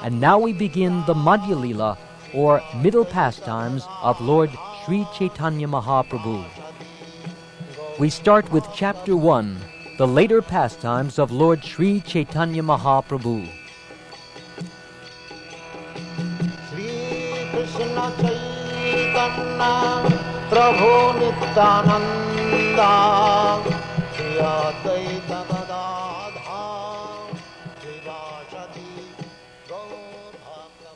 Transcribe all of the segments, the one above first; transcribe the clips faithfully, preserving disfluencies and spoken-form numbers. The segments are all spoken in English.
And now we begin the Madhya Lila, or middle pastimes of Lord Sri Chaitanya Mahaprabhu. We start with Chapter one, the later pastimes of Lord Sri Chaitanya Mahaprabhu. Sri Krishna Chaitanya Prabhu Nityananda Shri Advaita Gadadha Srivasati Gaur Bhakta.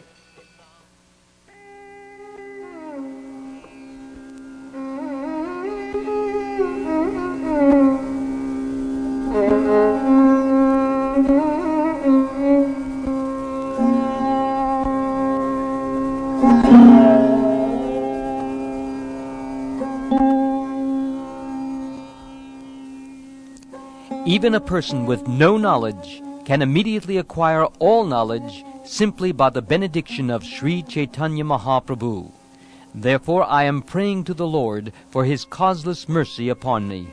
Even a person with no knowledge can immediately acquire all knowledge simply by the benediction of Sri Chaitanya Mahaprabhu. Therefore I am praying to the Lord for His causeless mercy upon me.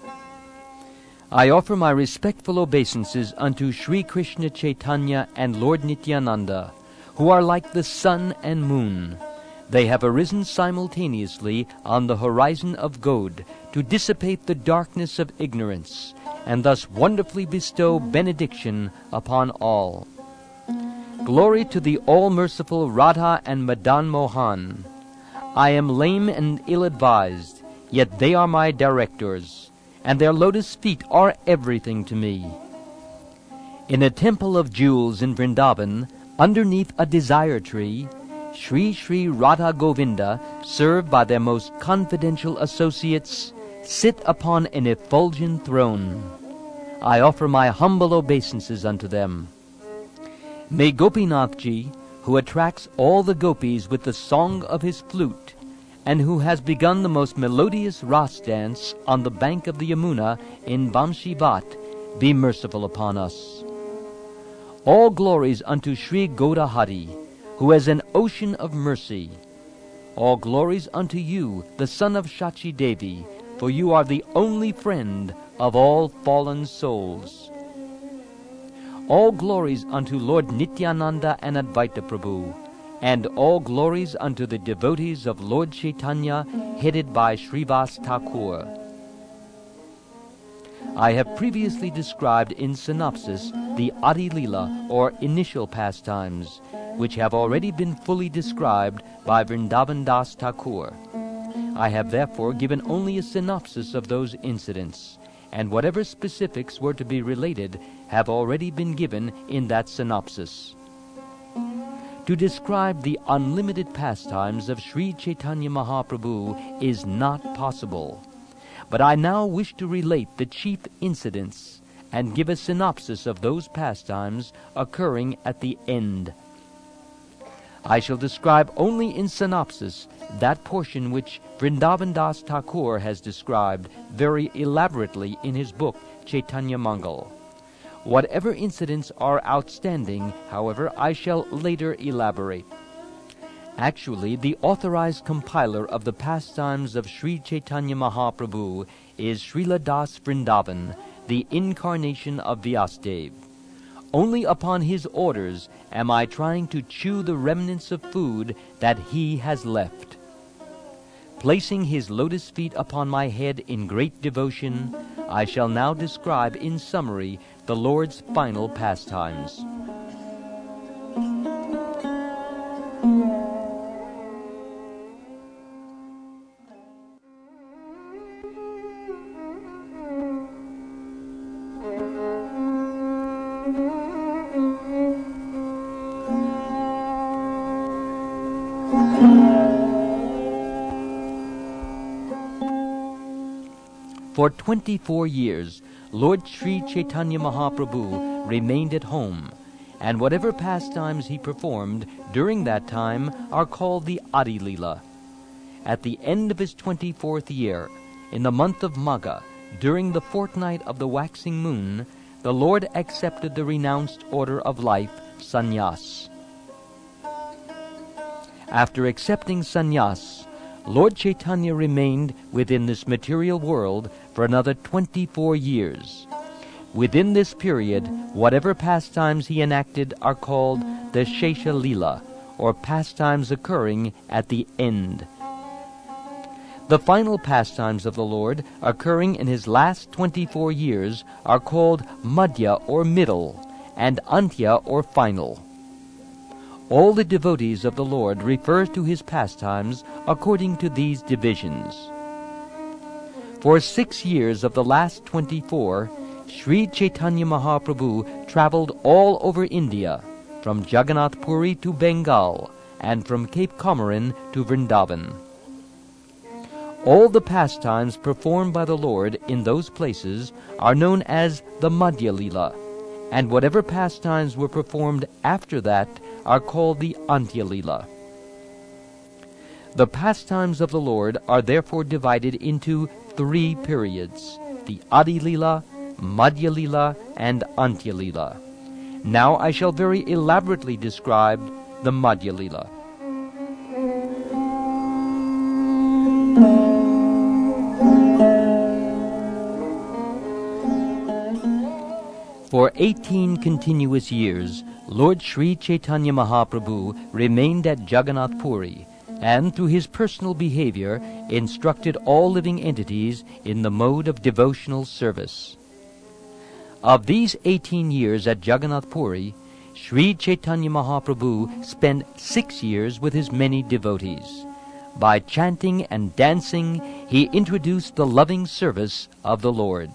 I offer my respectful obeisances unto Sri Krishna Chaitanya and Lord Nityananda, who are like the sun and moon. They have arisen simultaneously on the horizon of God to dissipate the darkness of ignorance, and thus wonderfully bestow benediction upon all. Glory to the all-merciful Radha and Madan Mohan. I am lame and ill-advised, yet they are my directors, and their lotus feet are everything to me. In a temple of jewels in Vrindavan, underneath a desire tree, Sri Sri Radha Govinda, served by their most confidential associates, sit upon an effulgent throne. I offer my humble obeisances unto them. May Gopinathji, who attracts all the gopis with the song of his flute, and who has begun the most melodious ras dance on the bank of the Yamuna in Vamshivat, be merciful upon us. All glories unto Sri Godahari, who is an ocean of mercy. All glories unto you, the son of Shachi Devi, for you are the only friend of all fallen souls. All glories unto Lord Nityananda and Advaita Prabhu, and all glories unto the devotees of Lord Chaitanya, headed by Srivas Thakur. I have previously described in synopsis the Adi Lila, or initial pastimes, which have already been fully described by Vrindavan Das Thakur. I have therefore given only a synopsis of those incidents, and whatever specifics were to be related have already been given in that synopsis. To describe the unlimited pastimes of Sri Chaitanya Mahaprabhu is not possible, but I now wish to relate the chief incidents and give a synopsis of those pastimes occurring at the end. I shall describe only in synopsis that portion which Vrindavan Das Thakur has described very elaborately in his book Chaitanya Mangal. Whatever incidents are outstanding, however, I shall later elaborate. Actually, the authorized compiler of the pastimes of Sri Chaitanya Mahaprabhu is Srila Das Vrindavan, the incarnation of Vyasadeva. Only upon his orders am I trying to chew the remnants of food that he has left. Placing his lotus feet upon my head in great devotion, I shall now describe in summary the Lord's final pastimes. For twenty-four years, Lord Sri Chaitanya Mahaprabhu remained at home, and whatever pastimes he performed during that time are called the Adi Lila. At the end of his twenty-fourth year, in the month of Magha, during the fortnight of the waxing moon, the Lord accepted the renounced order of life, sannyas. After accepting sannyas, Lord Chaitanya remained within this material world for another twenty-four years. Within this period, whatever pastimes he enacted are called the Shesha Lila, or pastimes occurring at the end. The final pastimes of the Lord, occurring in his last twenty-four years, are called Madhya, or middle, and Antya, or final. All the devotees of the Lord refer to his pastimes according to these divisions. For six years of the last twenty-four, Sri Chaitanya Mahaprabhu traveled all over India, from Jagannath Puri to Bengal, and from Cape Comorin to Vrindavan. All the pastimes performed by the Lord in those places are known as the Madhya Lila, and whatever pastimes were performed after that are called the Antya Lila. The pastimes of the Lord are therefore divided into three periods, the Adi Lila, Madhya Lila, and Antya Lila. Now I shall very elaborately describe the Madhya Lila. For eighteen continuous years, Lord Sri Chaitanya Mahaprabhu remained at Jagannath Puri, and through his personal behavior instructed all living entities in the mode of devotional service. Of these eighteen years at Jagannath Puri, Sri Chaitanya Mahaprabhu spent six years with his many devotees. By chanting and dancing, he introduced the loving service of the Lord.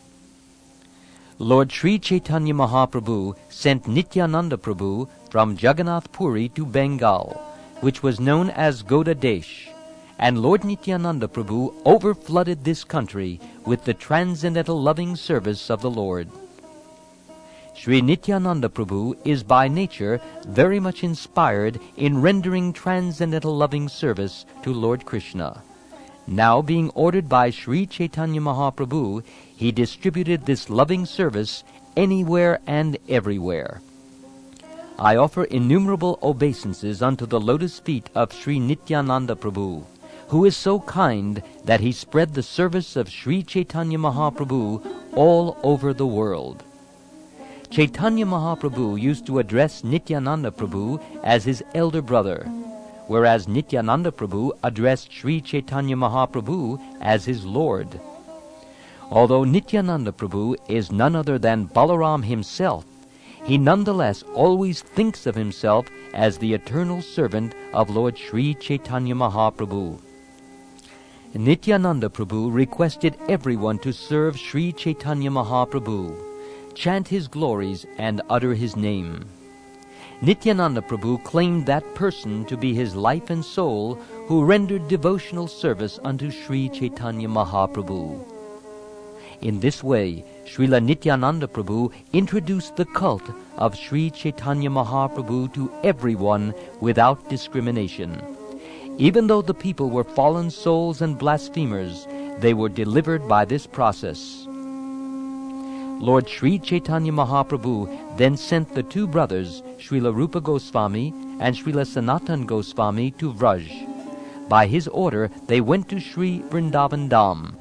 Lord Sri Chaitanya Mahaprabhu sent Nityananda Prabhu from Jagannath Puri to Bengal, which was known as Goda Desh, and Lord Nityananda Prabhu overflooded this country with the transcendental loving service of the Lord. Sri Nityananda Prabhu is by nature very much inspired in rendering transcendental loving service to Lord Krishna. Now being ordered by Sri Chaitanya Mahaprabhu, he distributed this loving service anywhere and everywhere. I offer innumerable obeisances unto the lotus feet of Sri Nityananda Prabhu, who is so kind that he spread the service of Sri Chaitanya Mahaprabhu all over the world. Chaitanya Mahaprabhu used to address Nityananda Prabhu as his elder brother, whereas Nityananda Prabhu addressed Sri Chaitanya Mahaprabhu as his Lord. Although Nityananda Prabhu is none other than Balaram himself, he nonetheless always thinks of himself as the eternal servant of Lord Sri Chaitanya Mahaprabhu. Nityananda Prabhu requested everyone to serve Sri Chaitanya Mahaprabhu, chant his glories, and utter his name. Nityananda Prabhu claimed that person to be his life and soul who rendered devotional service unto Sri Chaitanya Mahaprabhu. In this way, Srila Nityananda Prabhu introduced the cult of Sri Chaitanya Mahaprabhu to everyone without discrimination. Even though the people were fallen souls and blasphemers, they were delivered by this process. Lord Sri Chaitanya Mahaprabhu then sent the two brothers, Srila Rupa Goswami and Srila Sanatan Goswami, to Vraj. By his order, they went to Sri Vrindavan Dham.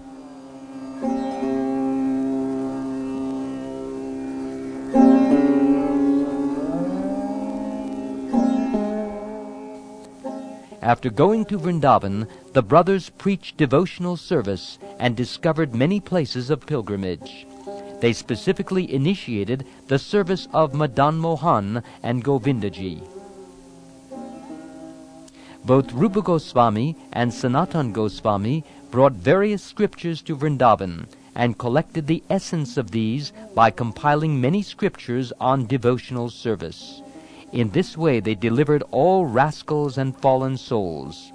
After going to Vrindavan, the brothers preached devotional service and discovered many places of pilgrimage. They specifically initiated the service of Madan Mohan and Govindaji. Both Rupa Goswami and Sanatan Goswami brought various scriptures to Vrindavan and collected the essence of these by compiling many scriptures on devotional service. In this way they delivered all rascals and fallen souls.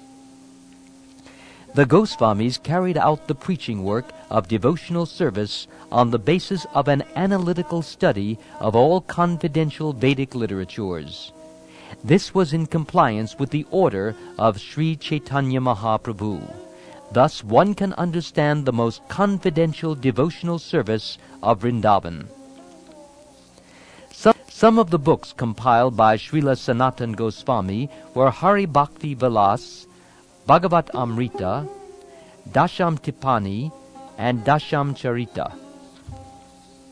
The Goswamis carried out the preaching work of devotional service on the basis of an analytical study of all confidential Vedic literatures. This was in compliance with the order of Sri Chaitanya Mahaprabhu. Thus one can understand the most confidential devotional service of Vrindavan. Some, some of the books compiled by Srila Sanatan Goswami were Hari Bhakti Vilas, Bhagavat Amrita, Dasham Tipani, and Dasham Charita.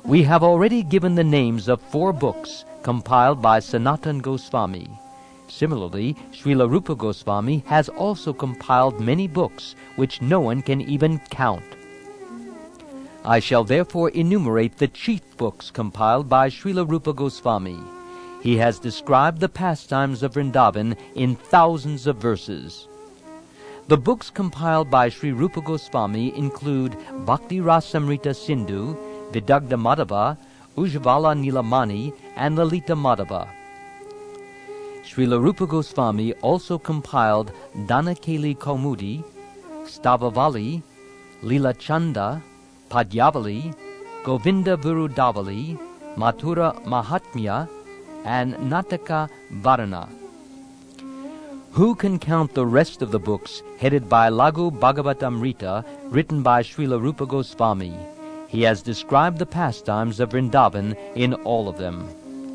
We have already given the names of four books compiled by Sanatana Goswami. Similarly, Srila Rupa Goswami has also compiled many books which no one can even count. I shall therefore enumerate the chief books compiled by Srila Rupa Goswami. He has described the pastimes of Vrindavan in thousands of verses. The books compiled by Sri Rupa Goswami include Bhakti Rasamrita Sindhu, Vidagdha Madhava, Ujjvala Nilamani, and Lalita Madhava. Srila Rupa Goswami also compiled Dhanakeli Kaumudi, Stavavali, Lila Chanda, Padyavali, Govinda Virudavali, Mathura Mahatmya, and Nataka Varana. Who can count the rest of the books headed by Laghu Bhagavatamrita, written by Srila Rupa Goswami? He has described the pastimes of Vrindavan in all of them.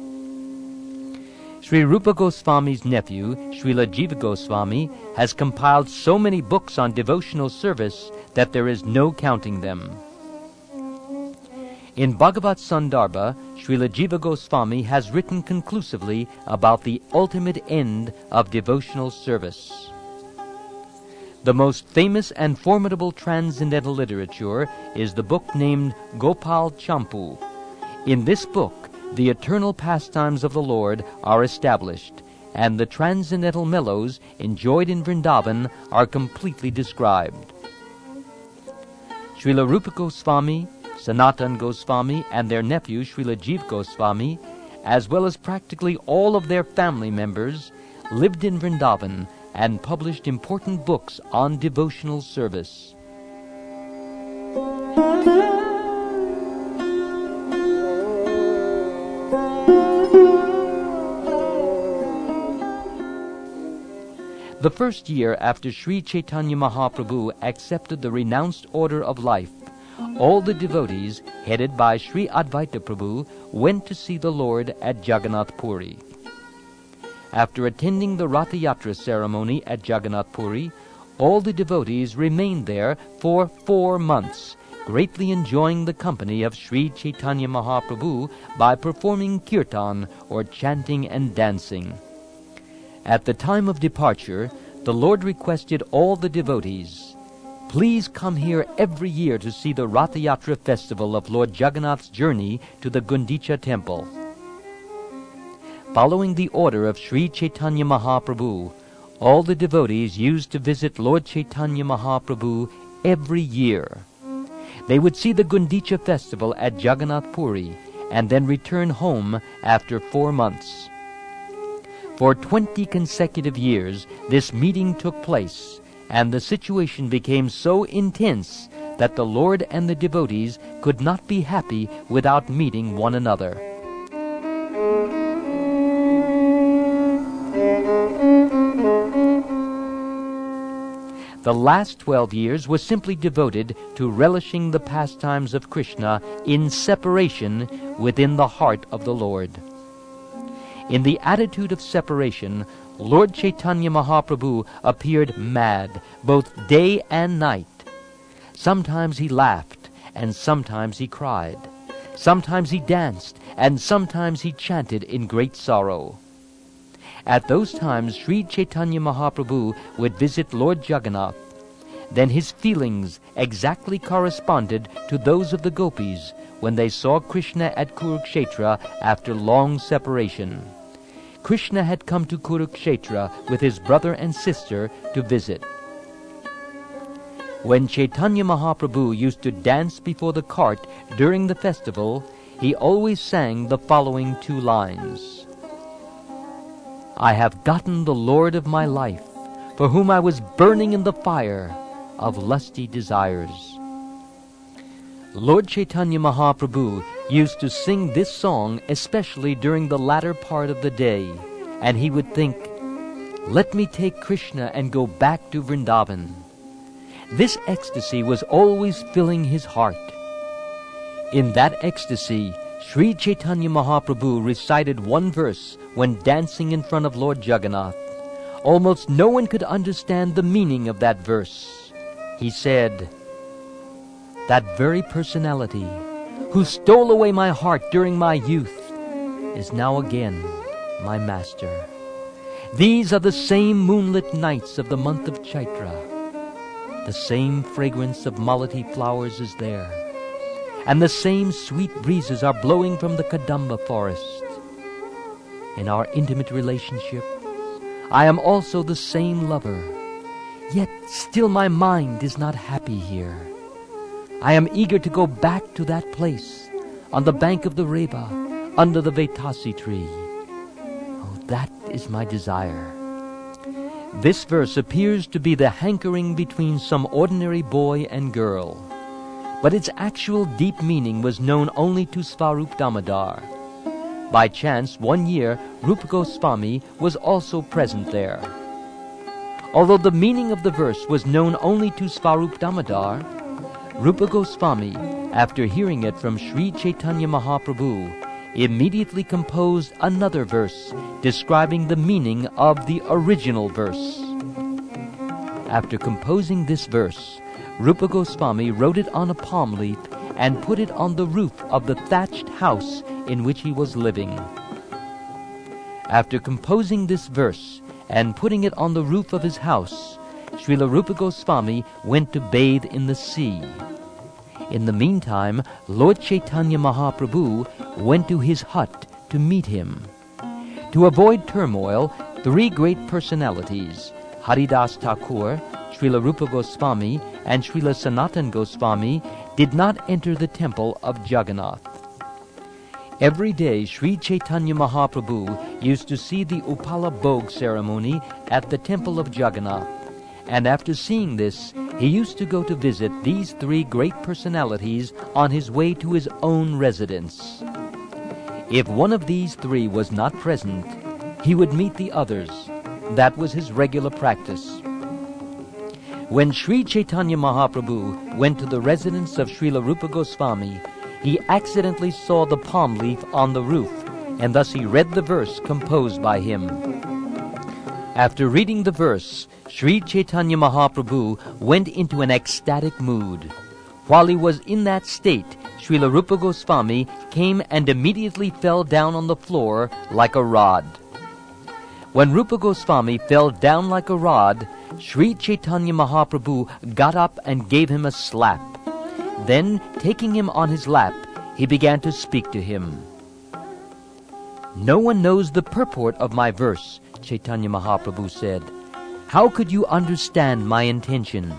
Sri Rupa Goswami's nephew, Srila Jiva Goswami, has compiled so many books on devotional service that there is no counting them. In Bhagavat Sandarbha, Srila Jiva Goswami has written conclusively about the ultimate end of devotional service. The most famous and formidable transcendental literature is the book named Gopal Champu. In this book, the eternal pastimes of the Lord are established, and the transcendental mellows enjoyed in Vrindavan are completely described. Srila Rupa Goswami, Sanatana Goswami, and their nephew Srila Jiva Goswami, as well as practically all of their family members, lived in Vrindavan and published important books on devotional service. The first year after Sri Chaitanya Mahaprabhu accepted the renounced order of life, all the devotees, headed by Sri Advaita Prabhu, went to see the Lord at Jagannath Puri. After attending the Ratha Yatra ceremony at Jagannath Puri, all the devotees remained there for four months, greatly enjoying the company of Sri Chaitanya Mahaprabhu by performing kirtan or chanting and dancing. At the time of departure, the Lord requested all the devotees, "Please come here every year to see the Ratha Yatra festival of Lord Jagannath's journey to the Gundicha temple." Following the order of Sri Chaitanya Mahaprabhu, all the devotees used to visit Lord Chaitanya Mahaprabhu every year. They would see the Gundicha festival at Jagannath Puri and then return home after four months. For twenty consecutive years, this meeting took place, and the situation became so intense that the Lord and the devotees could not be happy without meeting one another. The last twelve years was simply devoted to relishing the pastimes of Krishna in separation within the heart of the Lord. In the attitude of separation, Lord Chaitanya Mahaprabhu appeared mad, both day and night. Sometimes he laughed, and sometimes he cried. Sometimes he danced, and sometimes he chanted in great sorrow. At those times, Sri Chaitanya Mahaprabhu would visit Lord Jagannath. Then his feelings exactly corresponded to those of the gopis when they saw Krishna at Kurukshetra after long separation. Krishna had come to Kurukshetra with his brother and sister to visit. When Chaitanya Mahaprabhu used to dance before the cart during the festival, he always sang the following two lines. "I have gotten the Lord of my life, for whom I was burning in the fire of lusty desires." Lord Chaitanya Mahaprabhu used to sing this song especially during the latter part of the day, and he would think, "Let me take Krishna and go back to Vrindavan." This ecstasy was always filling his heart. In that ecstasy, Sri Chaitanya Mahaprabhu recited one verse when dancing in front of Lord Jagannath. Almost no one could understand the meaning of that verse. He said, "That very personality, who stole away my heart during my youth, is now again my master. These are the same moonlit nights of the month of Chaitra. The same fragrance of malati flowers is there, and the same sweet breezes are blowing from the Kadamba forest. In our intimate relationship, I am also the same lover, yet still my mind is not happy here. I am eager to go back to that place, on the bank of the Reba, under the Vetasi tree. Oh, that is my desire. This verse appears to be the hankering between some ordinary boy and girl, but its actual deep meaning was known only to Svarup Damodar. By chance, one year, Rupa Goswami was also present there. Although the meaning of the verse was known only to Svarup Damodar, Rupa Goswami, after hearing it from Sri Chaitanya Mahaprabhu, immediately composed another verse describing the meaning of the original verse. After composing this verse, Rupa Goswami wrote it on a palm leaf and put it on the roof of the thatched house in which he was living. After composing this verse and putting it on the roof of his house, Srila Rupa Goswami went to bathe in the sea. In the meantime, Lord Chaitanya Mahaprabhu went to his hut to meet him. To avoid turmoil, three great personalities, Haridas Thakur, Srila Rupa Goswami, and Srila Sanatan Goswami, did not enter the temple of Jagannath. Every day, Sri Chaitanya Mahaprabhu used to see the Upala Bhog ceremony at the temple of Jagannath, and after seeing this, he used to go to visit these three great personalities on his way to his own residence. If one of these three was not present, he would meet the others. That was his regular practice. When Sri Chaitanya Mahaprabhu went to the residence of Srila Rupa Goswami, he accidentally saw the palm leaf on the roof, and thus he read the verse composed by him. After reading the verse, Sri Chaitanya Mahaprabhu went into an ecstatic mood. While he was in that state, Srila Rupa Goswami came and immediately fell down on the floor like a rod. When Rupa Goswami fell down like a rod, Sri Chaitanya Mahaprabhu got up and gave him a slap. Then, taking him on his lap, he began to speak to him. "No one knows the purport of my verse," Chaitanya Mahaprabhu said. "How could you understand my intention?"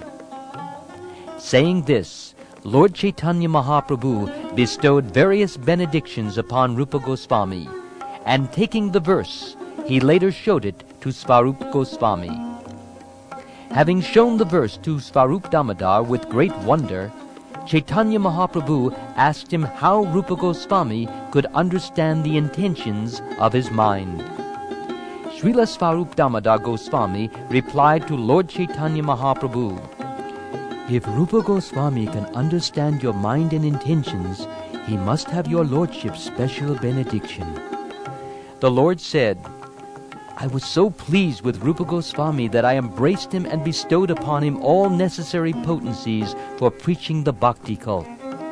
Saying this, Lord Chaitanya Mahaprabhu bestowed various benedictions upon Rupa Goswami, and taking the verse, he later showed it to Svarup Goswami. Having shown the verse to Svarup Damodar with great wonder, Chaitanya Mahaprabhu asked him how Rupa Goswami could understand the intentions of his mind. Srila Svarup Damodar Goswami replied to Lord Chaitanya Mahaprabhu, "If Rupa Goswami can understand your mind and intentions, he must have your lordship's special benediction." The Lord said, "I was so pleased with Rupa Goswami that I embraced him and bestowed upon him all necessary potencies for preaching the bhakti cult.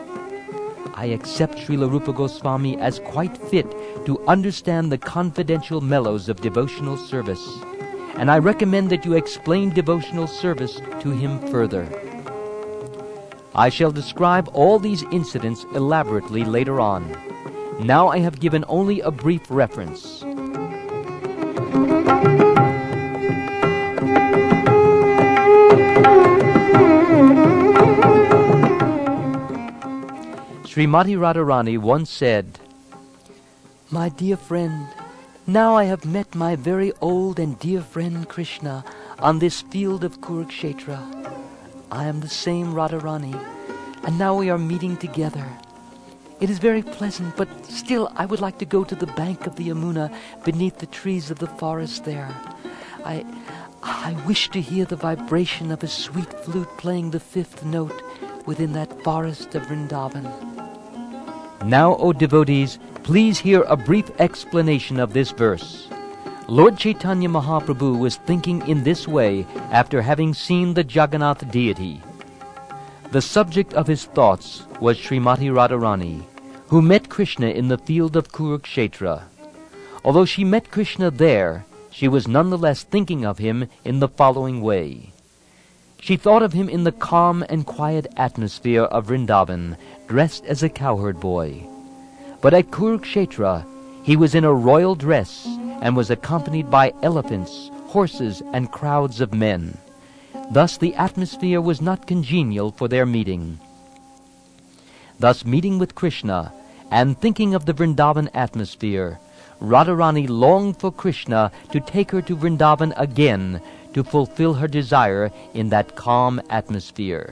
I accept Srila Rupa Goswami as quite fit to understand the confidential mellows of devotional service, and I recommend that you explain devotional service to him further. I shall describe all these incidents elaborately later on. Now I have given only a brief reference. Srimati Radharani once said, "My dear friend, now I have met my very old and dear friend Krishna on this field of Kurukshetra. I am the same Radharani, and now we are meeting together. It is very pleasant, but still I would like to go to the bank of the Yamuna beneath the trees of the forest there. I, I wish to hear the vibration of a sweet flute playing the fifth note within that forest of Vrindavan." Now, O devotees, please hear a brief explanation of this verse. Lord Chaitanya Mahaprabhu was thinking in this way after having seen the Jagannath deity. The subject of his thoughts was Srimati Radharani, who met Krishna in the field of Kurukshetra. Although she met Krishna there, she was nonetheless thinking of him in the following way. She thought of him in the calm and quiet atmosphere of Vrindavan, dressed as a cowherd boy. But at Kurukshetra, he was in a royal dress and was accompanied by elephants, horses, and crowds of men. Thus the atmosphere was not congenial for their meeting. Thus, meeting with Krishna and thinking of the Vrindavan atmosphere, Radharani longed for Krishna to take her to Vrindavan again to fulfill her desire in that calm atmosphere.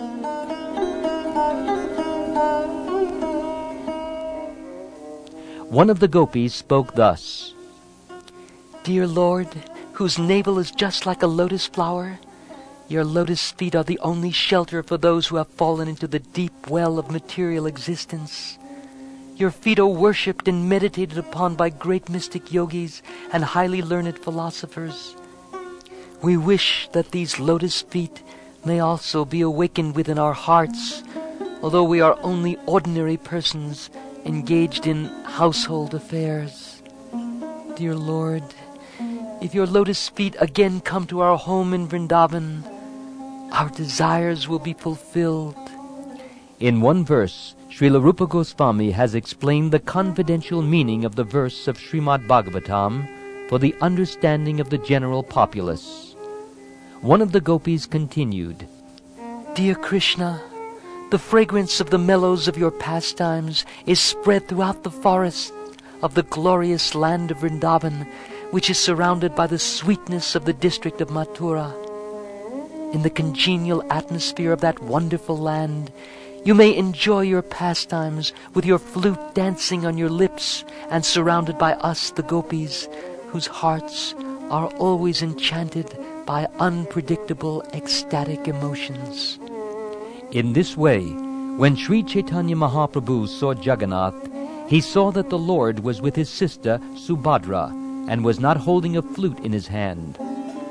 One of the gopis spoke thus: Dear Lord, whose navel is just like a lotus flower, your lotus feet are the only shelter for those who have fallen into the deep well of material existence. Your feet are worshipped and meditated upon by great mystic yogis and highly learned philosophers. We wish that these lotus feet may also be awakened within our hearts, although we are only ordinary persons engaged in household affairs. Dear Lord, if your lotus feet again come to our home in Vrindavan, our desires will be fulfilled. In one verse, Srila Rupa Goswami has explained the confidential meaning of the verse of Srimad Bhagavatam for the understanding of the general populace. One of the gopis continued, Dear Krishna, the fragrance of the mellows of your pastimes is spread throughout the forest of the glorious land of Vrindavan, which is surrounded by the sweetness of the district of Mathura. In the congenial atmosphere of that wonderful land, you may enjoy your pastimes with your flute dancing on your lips and surrounded by us, the gopis, whose hearts are always enchanted by unpredictable ecstatic emotions. In this way, when Sri Chaitanya Mahaprabhu saw Jagannath, he saw that the Lord was with his sister Subhadra and was not holding a flute in his hand.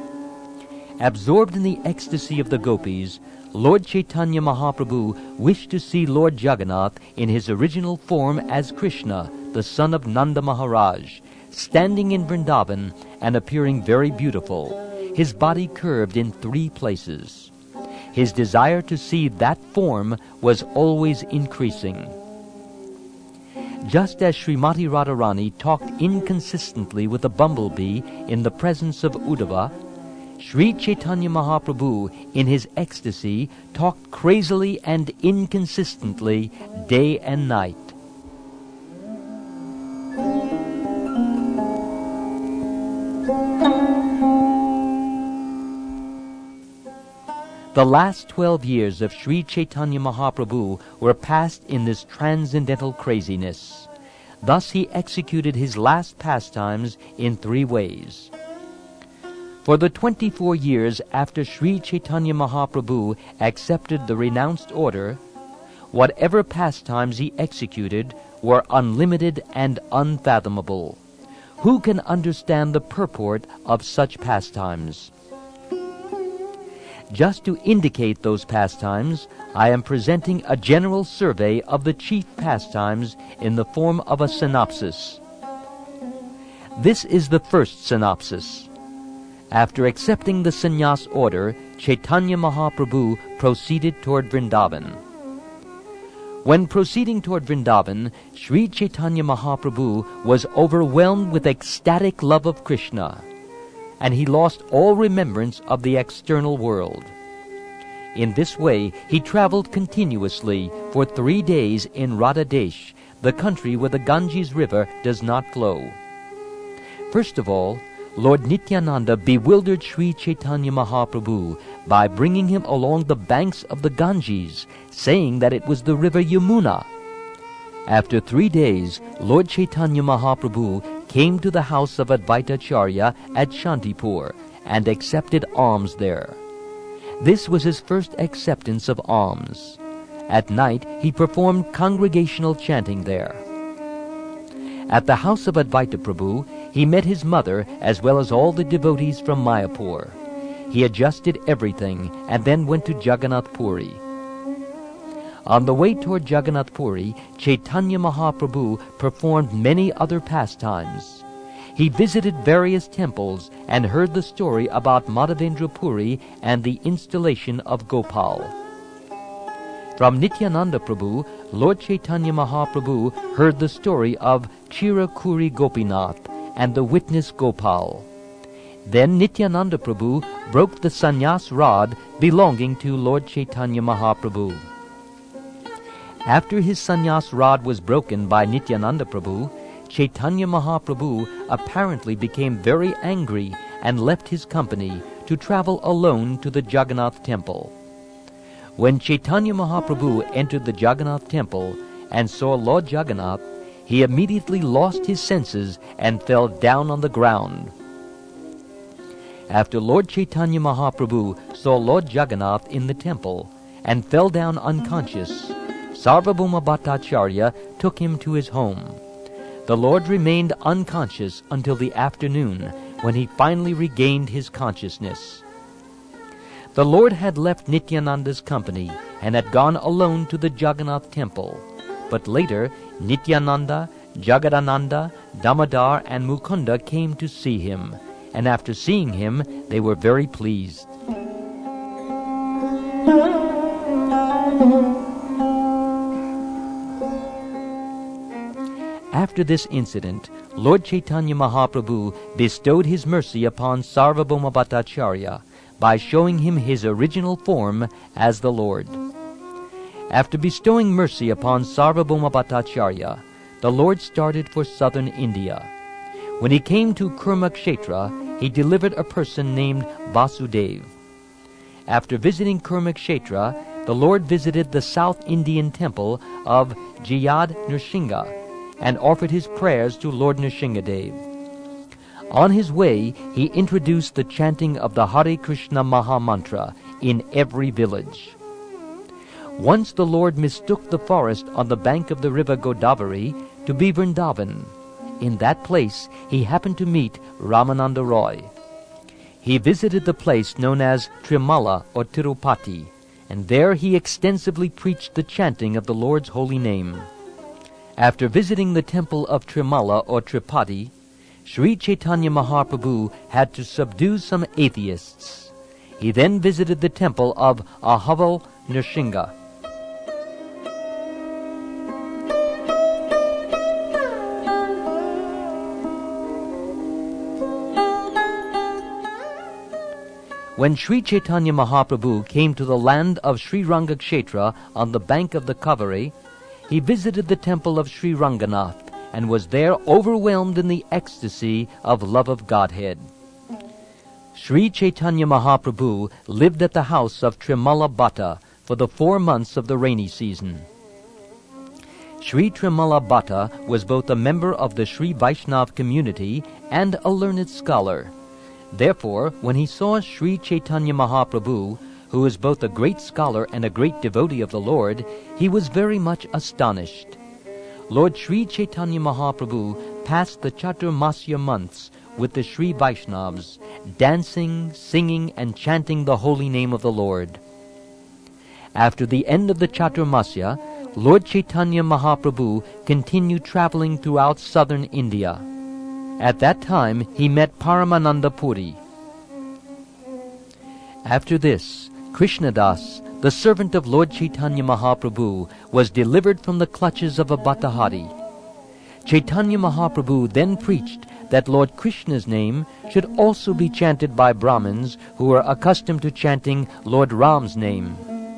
Absorbed in the ecstasy of the gopis, Lord Chaitanya Mahaprabhu wished to see Lord Jagannath in his original form as Krishna, the son of Nanda Maharaj, standing in Vrindavan and appearing very beautiful, his body curved in three places. His desire to see that form was always increasing. Just as Srimati Radharani talked inconsistently with a bumblebee in the presence of Uddhava, Sri Chaitanya Mahaprabhu, in his ecstasy, talked crazily and inconsistently day and night. The last twelve years of Sri Chaitanya Mahaprabhu were passed in this transcendental craziness. Thus he executed his last pastimes in three ways. For the twenty-four years after Sri Chaitanya Mahaprabhu accepted the renounced order, whatever pastimes he executed were unlimited and unfathomable. Who can understand the purport of such pastimes? Just to indicate those pastimes, I am presenting a general survey of the chief pastimes in the form of a synopsis. This is the first synopsis. After accepting the sannyas order, Chaitanya Mahaprabhu proceeded toward Vrindavan. When proceeding toward Vrindavan, Sri Chaitanya Mahaprabhu was overwhelmed with ecstatic love of Krishna, and he lost all remembrance of the external world. In this way, he traveled continuously for three days in Radha Desh, the country where the Ganges River does not flow. First of all, Lord Nityananda bewildered Sri Chaitanya Mahaprabhu by bringing him along the banks of the Ganges, saying that it was the river Yamuna. After three days, Lord Chaitanya Mahaprabhu came to the house of Advaitacharya at Shantipur and accepted alms there. This was his first acceptance of alms. At night, he performed congregational chanting there. At the house of Advaita Prabhu, he met his mother as well as all the devotees from Mayapur. He adjusted everything and then went to Jagannath Puri. On the way toward Jagannath Puri, Chaitanya Mahaprabhu performed many other pastimes. He visited various temples and heard the story about Madhavendra Puri and the installation of Gopal. From Nityananda Prabhu, Lord Chaitanya Mahaprabhu heard the story of Chirakuri Gopinath and the witness Gopal. Then Nityananda Prabhu broke the sannyas rod belonging to Lord Chaitanya Mahaprabhu. After his sannyas rod was broken by Nityananda Prabhu, Chaitanya Mahaprabhu apparently became very angry and left his company to travel alone to the Jagannath temple. When Chaitanya Mahaprabhu entered the Jagannath temple and saw Lord Jagannath, he immediately lost his senses and fell down on the ground. After Lord Chaitanya Mahaprabhu saw Lord Jagannath in the temple and fell down unconscious, Sarvabhauma Bhattacharya took him to his home. The Lord remained unconscious until the afternoon, when he finally regained his consciousness. The Lord had left Nityananda's company and had gone alone to the Jagannath temple. But later, Nityananda, Jagadananda, Damodar, and Mukunda came to see him, and after seeing him, they were very pleased. After this incident, Lord Chaitanya Mahaprabhu bestowed his mercy upon Sarvabhauma Bhattacharya by showing him his original form as the Lord. After bestowing mercy upon Sarvabhauma Bhattacharya, the Lord started for southern India. When he came to Kurmakshetra, he delivered a person named Vasudev. After visiting Kurmakshetra, the Lord visited the South Indian temple of Jayad Nrsimha and offered his prayers to Lord Nrsimhadev. On his way, he introduced the chanting of the Hare Krishna Maha Mantra in every village. Once the Lord mistook the forest on the bank of the river Godavari to be Vrindavan. In that place, he happened to meet Ramananda Roy. He visited the place known as Trimala or Tirupati, and there he extensively preached the chanting of the Lord's holy name. After visiting the temple of Trimala or Tripati, Sri Chaitanya Mahaprabhu had to subdue some atheists. He then visited the temple of Ahaval Nrsimha. When Sri Chaitanya Mahaprabhu came to the land of Sri Rangakshetra on the bank of the Kaveri, he visited the temple of Sri Ranganath and was there overwhelmed in the ecstasy of love of Godhead. Sri Chaitanya Mahaprabhu lived at the house of Trimala Bhatta for the four months of the rainy season. Sri Trimala Bhatta was both a member of the Sri Vaishnava community and a learned scholar. Therefore, when he saw Sri Chaitanya Mahaprabhu, who is both a great scholar and a great devotee of the Lord, he was very much astonished. Lord Sri Chaitanya Mahaprabhu passed the Chaturmasya months with the Sri Vaishnavas, dancing, singing, and chanting the holy name of the Lord. After the end of the Chaturmasya, Lord Chaitanya Mahaprabhu continued traveling throughout southern India. At that time, he met Paramananda Puri. After this, Krishnadas, the servant of Lord Chaitanya Mahaprabhu, was delivered from the clutches of a Bhattahari. Chaitanya Mahaprabhu then preached that Lord Krishna's name should also be chanted by Brahmins who were accustomed to chanting Lord Ram's name.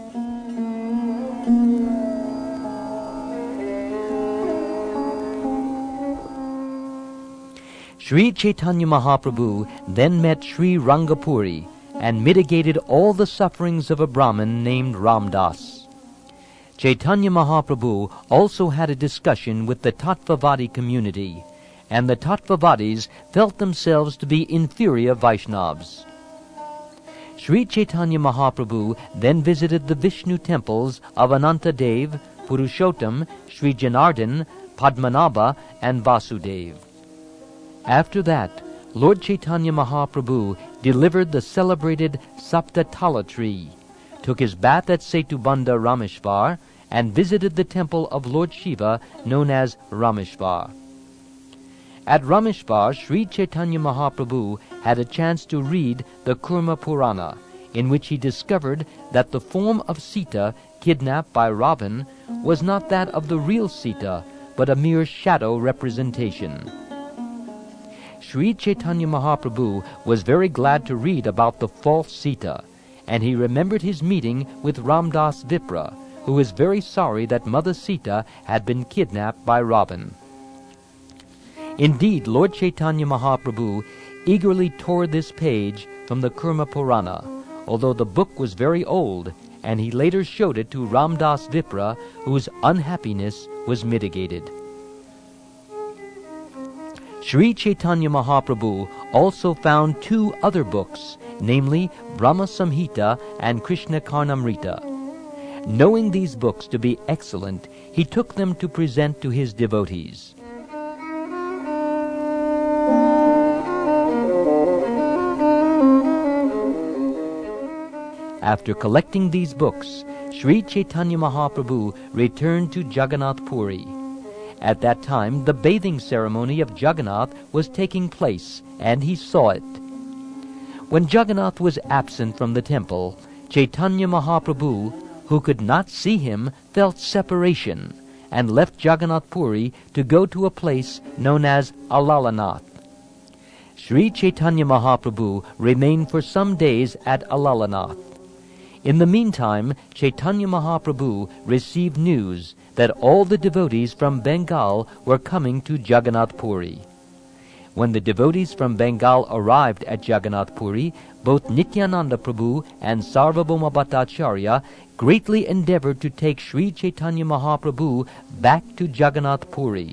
Sri Chaitanya Mahaprabhu then met Sri Rangapuri and mitigated all the sufferings of a Brahmin named Ramdas. Chaitanya Mahaprabhu also had a discussion with the Tattvavadi community, and the Tattvavadis felt themselves to be inferior Vaishnavas. Sri Chaitanya Mahaprabhu then visited the Vishnu temples of Anantadev, Purushottam, Sri Janardhan, Padmanabha, and Vasudev. After that, Lord Chaitanya Mahaprabhu delivered the celebrated Saptatala tree, took his bath at Setubandha Rameshwar, and visited the temple of Lord Shiva known as Rameshwar. At Rameshwar, Sri Chaitanya Mahaprabhu had a chance to read the Kurma Purana, in which he discovered that the form of Sita kidnapped by Ravan was not that of the real Sita, but a mere shadow representation. Sri Chaitanya Mahaprabhu was very glad to read about the false Sita, and he remembered his meeting with Ramdas Vipra, who was very sorry that Mother Sita had been kidnapped by Ravan. Indeed, Lord Chaitanya Mahaprabhu eagerly tore this page from the Kurma Purana, although the book was very old, and he later showed it to Ramdas Vipra, whose unhappiness was mitigated. Sri Chaitanya Mahaprabhu also found two other books, namely Brahma Samhita and Krishna Karnamrita. Knowing these books to be excellent, he took them to present to his devotees. After collecting these books, Sri Chaitanya Mahaprabhu returned to Jagannath Puri. At that time, the bathing ceremony of Jagannath was taking place, and he saw it. When Jagannath was absent from the temple, Chaitanya Mahaprabhu, who could not see him, felt separation, and left Jagannath Puri to go to a place known as Alalanath. Sri Chaitanya Mahaprabhu remained for some days at Alalanath. In the meantime, Chaitanya Mahaprabhu received news that all the devotees from Bengal were coming to Jagannath Puri. When the devotees from Bengal arrived at Jagannath Puri, both Nityananda Prabhu and Sarvabhauma Bhattacharya greatly endeavored to take Sri Chaitanya Mahaprabhu back to Jagannath Puri.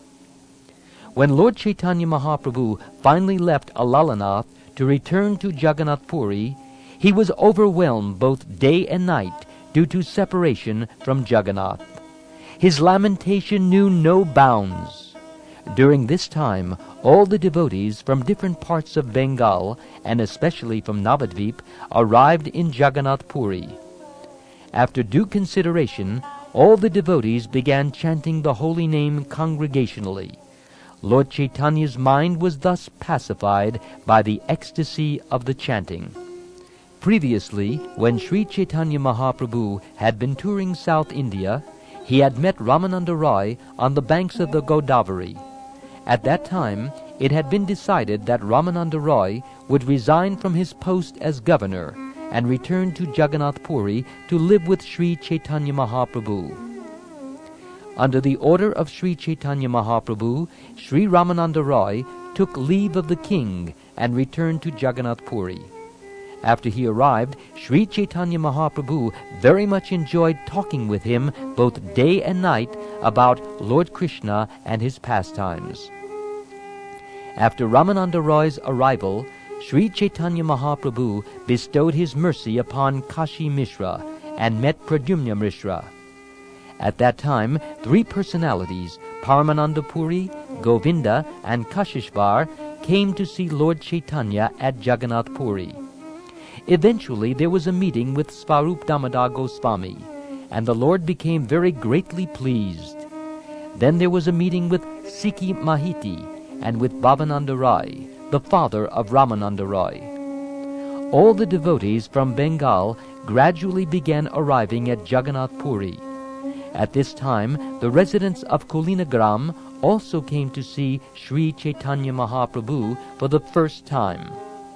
When Lord Chaitanya Mahaprabhu finally left Alalanath to return to Jagannath Puri, he was overwhelmed both day and night due to separation from Jagannath. His lamentation knew no bounds. During this time, all the devotees from different parts of Bengal, and especially from Navadvip, arrived in Jagannath Puri. After due consideration, all the devotees began chanting the holy name congregationally. Lord Chaitanya's mind was thus pacified by the ecstasy of the chanting. Previously, when Sri Chaitanya Mahaprabhu had been touring South India, he had met Ramananda Roy on the banks of the Godavari. At that time, it had been decided that Ramananda Roy would resign from his post as governor and return to Jagannath Puri to live with Sri Chaitanya Mahaprabhu. Under the order of Sri Chaitanya Mahaprabhu, Sri Ramananda Roy took leave of the king and returned to Jagannath Puri. After he arrived, Sri Chaitanya Mahaprabhu very much enjoyed talking with him both day and night about Lord Krishna and his pastimes. After Ramananda Roy's arrival, Sri Chaitanya Mahaprabhu bestowed his mercy upon Kashi Mishra and met Pradyumna Mishra. At that time, three personalities, Paramananda Puri, Govinda, and Kashishvar, came to see Lord Chaitanya at Jagannath Puri. Eventually, there was a meeting with Svarup Damodar Goswami, and the Lord became very greatly pleased. Then there was a meeting with Sikhi Mahiti and with Bhavananda Rai, the father of Ramananda Roy. All the devotees from Bengal gradually began arriving at Jagannath Puri. At this time, the residents of Kulinagram also came to see Sri Chaitanya Mahaprabhu for the first time.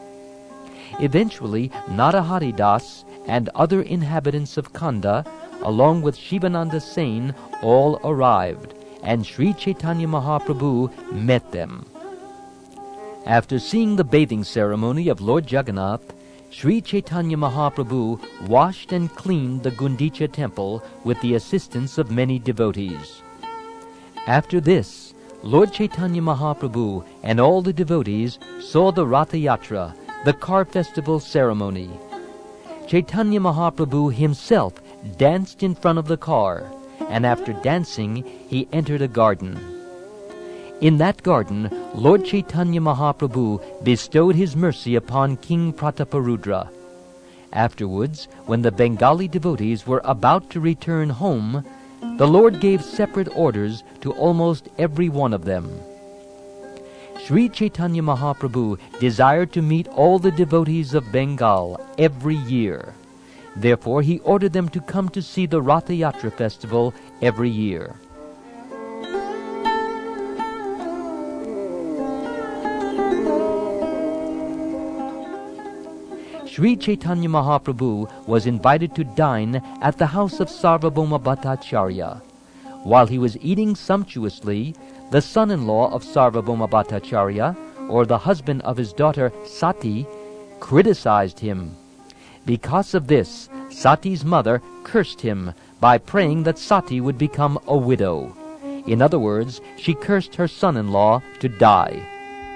Eventually, Narahari Das and other inhabitants of Khanda, along with Shivananda Sen, all arrived, and Sri Chaitanya Mahaprabhu met them. After seeing the bathing ceremony of Lord Jagannath, Sri Chaitanya Mahaprabhu washed and cleaned the Gundicha temple with the assistance of many devotees. After this, Lord Chaitanya Mahaprabhu and all the devotees saw the Ratha Yatra, the car festival ceremony. Chaitanya Mahaprabhu himself danced in front of the car, and after dancing, he entered a garden. In that garden, Lord Chaitanya Mahaprabhu bestowed his mercy upon King Prataparudra. Afterwards, when the Bengali devotees were about to return home, the Lord gave separate orders to almost every one of them. Sri Chaitanya Mahaprabhu desired to meet all the devotees of Bengal every year. Therefore, he ordered them to come to see the Ratha Yatra festival every year. Sri Chaitanya Mahaprabhu was invited to dine at the house of Sarvabhauma Bhattacharya. While he was eating sumptuously, the son-in-law of Sarvabhauma Bhattacharya, or the husband of his daughter Sati, criticized him. Because of this, Sati's mother cursed him by praying that Sati would become a widow. In other words, she cursed her son-in-law to die.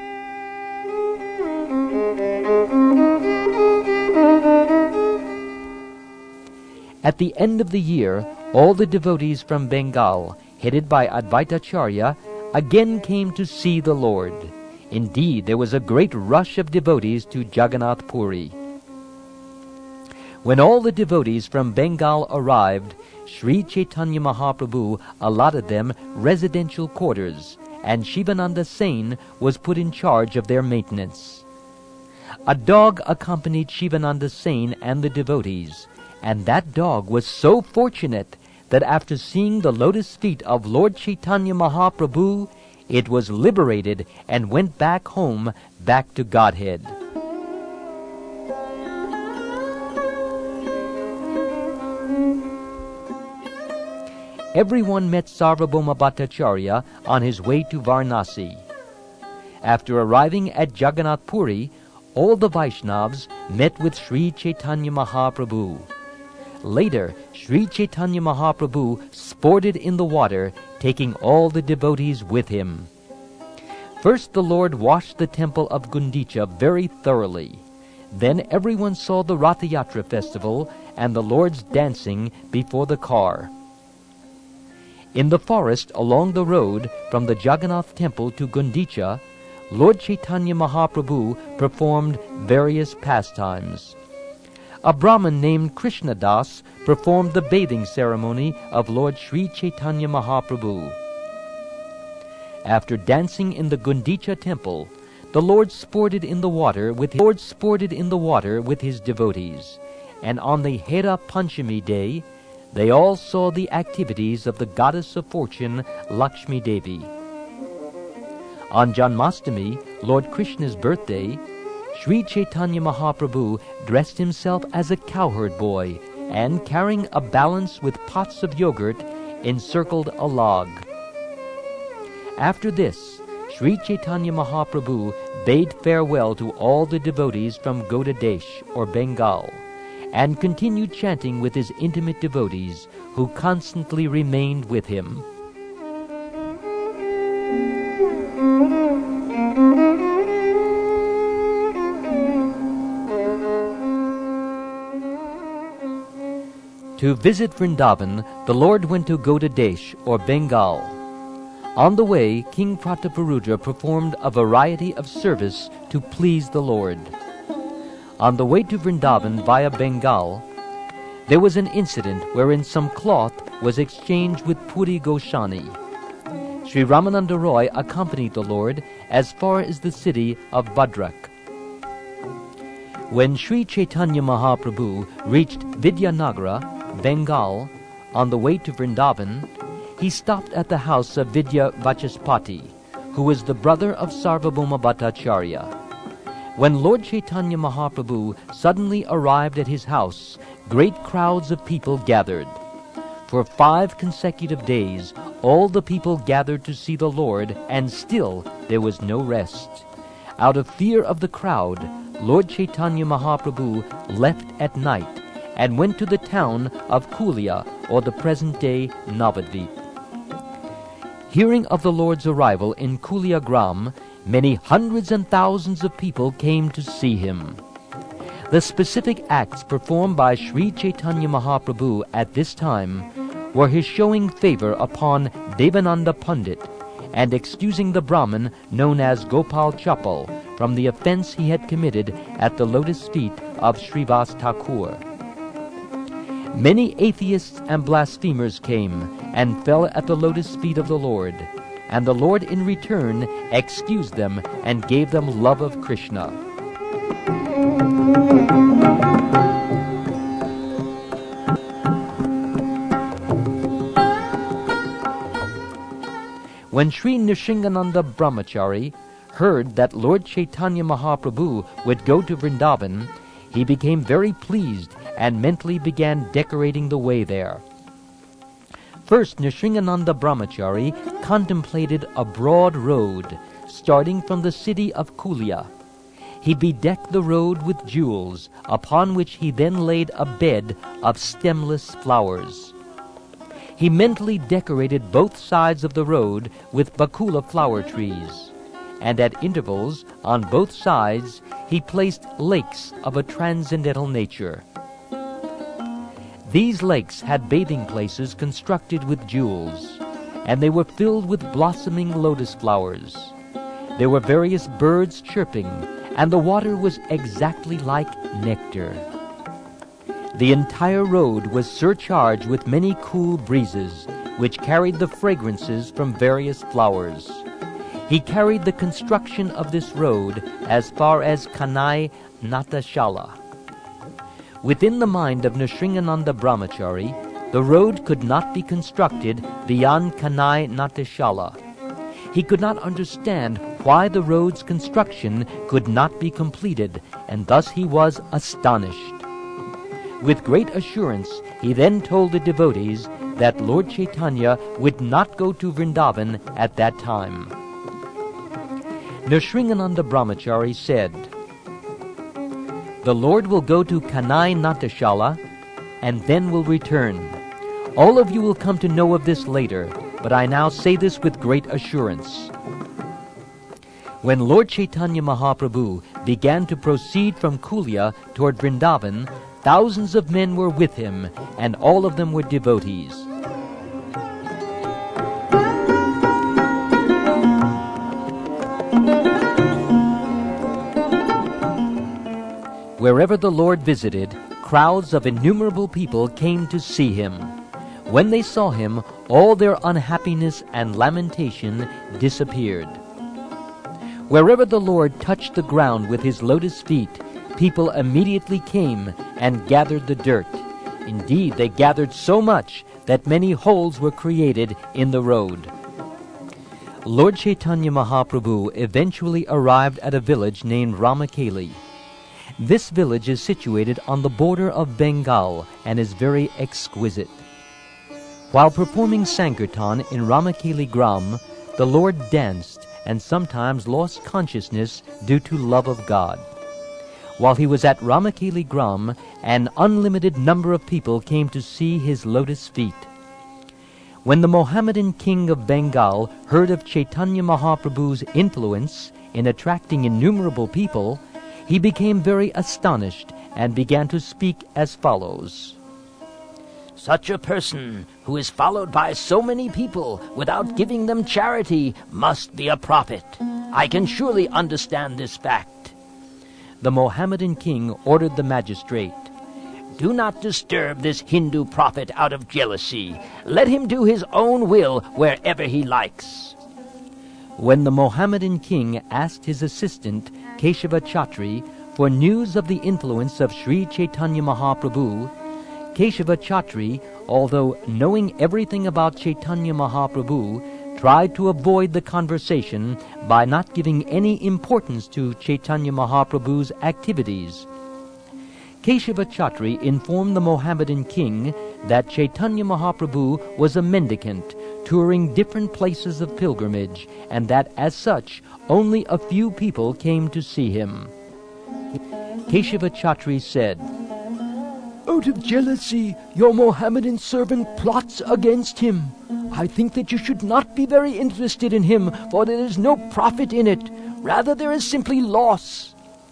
At the end of the year, all the devotees from Bengal, headed by Advaitacharya, again came to see the Lord. Indeed, there was a great rush of devotees to Jagannath Puri. When all the devotees from Bengal arrived, Sri Chaitanya Mahaprabhu allotted them residential quarters, and Shivananda Sen was put in charge of their maintenance. A dog accompanied Shivananda Sen and the devotees, and that dog was so fortunate that after seeing the lotus feet of Lord Chaitanya Mahaprabhu, it was liberated and went back home, back to Godhead. Everyone met Sarvabhauma Bhattacharya on his way to Varanasi. After arriving at Jagannath Puri, all the Vaishnavas met with Sri Chaitanya Mahaprabhu. Later, Sri Chaitanya Mahaprabhu sported in the water, taking all the devotees with him. First the Lord washed the temple of Gundicha very thoroughly. Then everyone saw the Ratha Yatra festival and the Lord's dancing before the car. In the forest along the road from the Jagannath temple to Gundicha, Lord Chaitanya Mahaprabhu performed various pastimes. A Brahmin named Krishna Das performed the bathing ceremony of Lord Sri Chaitanya Mahaprabhu. After dancing in the Gundicha temple, the Lord sported in the water with his, Lord sported in the water with his devotees, and on the Hera Panchami day, they all saw the activities of the goddess of fortune, Lakshmi Devi. On Janmashtami, Lord Krishna's birthday, Sri Chaitanya Mahaprabhu dressed himself as a cowherd boy and, carrying a balance with pots of yogurt, encircled a log. After this, Sri Chaitanya Mahaprabhu bade farewell to all the devotees from Gauda Desh, or Bengal, and continued chanting with his intimate devotees, who constantly remained with him. To visit Vrindavan, the Lord went to Gauda Desh, or Bengal. On the way, King Prataparudra performed a variety of service to please the Lord. On the way to Vrindavan via Bengal, there was an incident wherein some cloth was exchanged with Puri Goswami. Sri Ramananda Roy accompanied the Lord as far as the city of Bhadrak. When Sri Chaitanya Mahaprabhu reached Vidyanagara, Bengal, on the way to Vrindavan, he stopped at the house of Vidya Vachaspati, who was the brother of Sarvabhauma Bhattacharya. When Lord Chaitanya Mahaprabhu suddenly arrived at his house, great crowds of people gathered. For five consecutive days, all the people gathered to see the Lord, and still there was no rest. Out of fear of the crowd, Lord Chaitanya Mahaprabhu left at night and went to the town of Kulia, or the present-day Navadvip. Hearing of the Lord's arrival in Kulia Gram, many hundreds and thousands of people came to see him. The specific acts performed by Sri Chaitanya Mahaprabhu at this time were his showing favor upon Devananda Pandit and excusing the Brahmin known as Gopal Chapal from the offense he had committed at the lotus feet of Srivas Thakur. Many atheists and blasphemers came and fell at the lotus feet of the Lord, and the Lord in return excused them and gave them love of Krishna. When Sri Nrsingananda Brahmachari heard that Lord Chaitanya Mahaprabhu would go to Vrindavan, he became very pleased and mentally began decorating the way there. First, Nrsingananda Brahmachari contemplated a broad road starting from the city of Kulia. He bedecked the road with jewels, upon which he then laid a bed of stemless flowers. He mentally decorated both sides of the road with bakula flower trees, and at intervals on both sides he placed lakes of a transcendental nature. These lakes had bathing places constructed with jewels, and they were filled with blossoming lotus flowers. There were various birds chirping, and the water was exactly like nectar. The entire road was surcharged with many cool breezes, which carried the fragrances from various flowers. He carried the construction of this road as far as Kanai Natashala. Within the mind of Nrsingananda Brahmachari, the road could not be constructed beyond Kanai Natashala. He could not understand why the road's construction could not be completed, and thus he was astonished. With great assurance, he then told the devotees that Lord Chaitanya would not go to Vrindavan at that time. Nrsingananda Brahmachari said, "The Lord will go to Kanai Natashala and then will return. All of you will come to know of this later, but I now say this with great assurance." When Lord Chaitanya Mahaprabhu began to proceed from Kulia toward Vrindavan, thousands of men were with him, and all of them were devotees. Wherever the Lord visited, crowds of innumerable people came to see him. When they saw him, all their unhappiness and lamentation disappeared. Wherever the Lord touched the ground with his lotus feet, people immediately came and gathered the dirt. Indeed, they gathered so much that many holes were created in the road. Lord Chaitanya Mahaprabhu eventually arrived at a village named Ramakeli. This village is situated on the border of Bengal and is very exquisite. While performing Sankirtan in Ramakeli Gram, the Lord danced and sometimes lost consciousness due to love of God. While he was at Ramakeli Gram, an unlimited number of people came to see his lotus feet. When the Mohammedan king of Bengal heard of Chaitanya Mahaprabhu's influence in attracting innumerable people, he became very astonished and began to speak as follows. "Such a person who is followed by so many people without giving them charity must be a prophet. I can surely understand this fact." The Mohammedan king ordered the magistrate, "Do not disturb this Hindu prophet out of jealousy. Let him do his own will wherever he likes." When the Mohammedan king asked his assistant, Keshava Chatri, for news of the influence of Sri Chaitanya Mahaprabhu, Keshava Chatri, although knowing everything about Chaitanya Mahaprabhu, tried to avoid the conversation by not giving any importance to Chaitanya Mahaprabhu's activities. Keshava Chatri informed the Mohammedan king that Chaitanya Mahaprabhu was a mendicant, touring different places of pilgrimage, and that as such only a few people came to see him. Keshava Chatri said, "Out of jealousy, your Mohammedan servant plots against him. I think that you should not be very interested in him, for there is no profit in it. Rather, there is simply loss."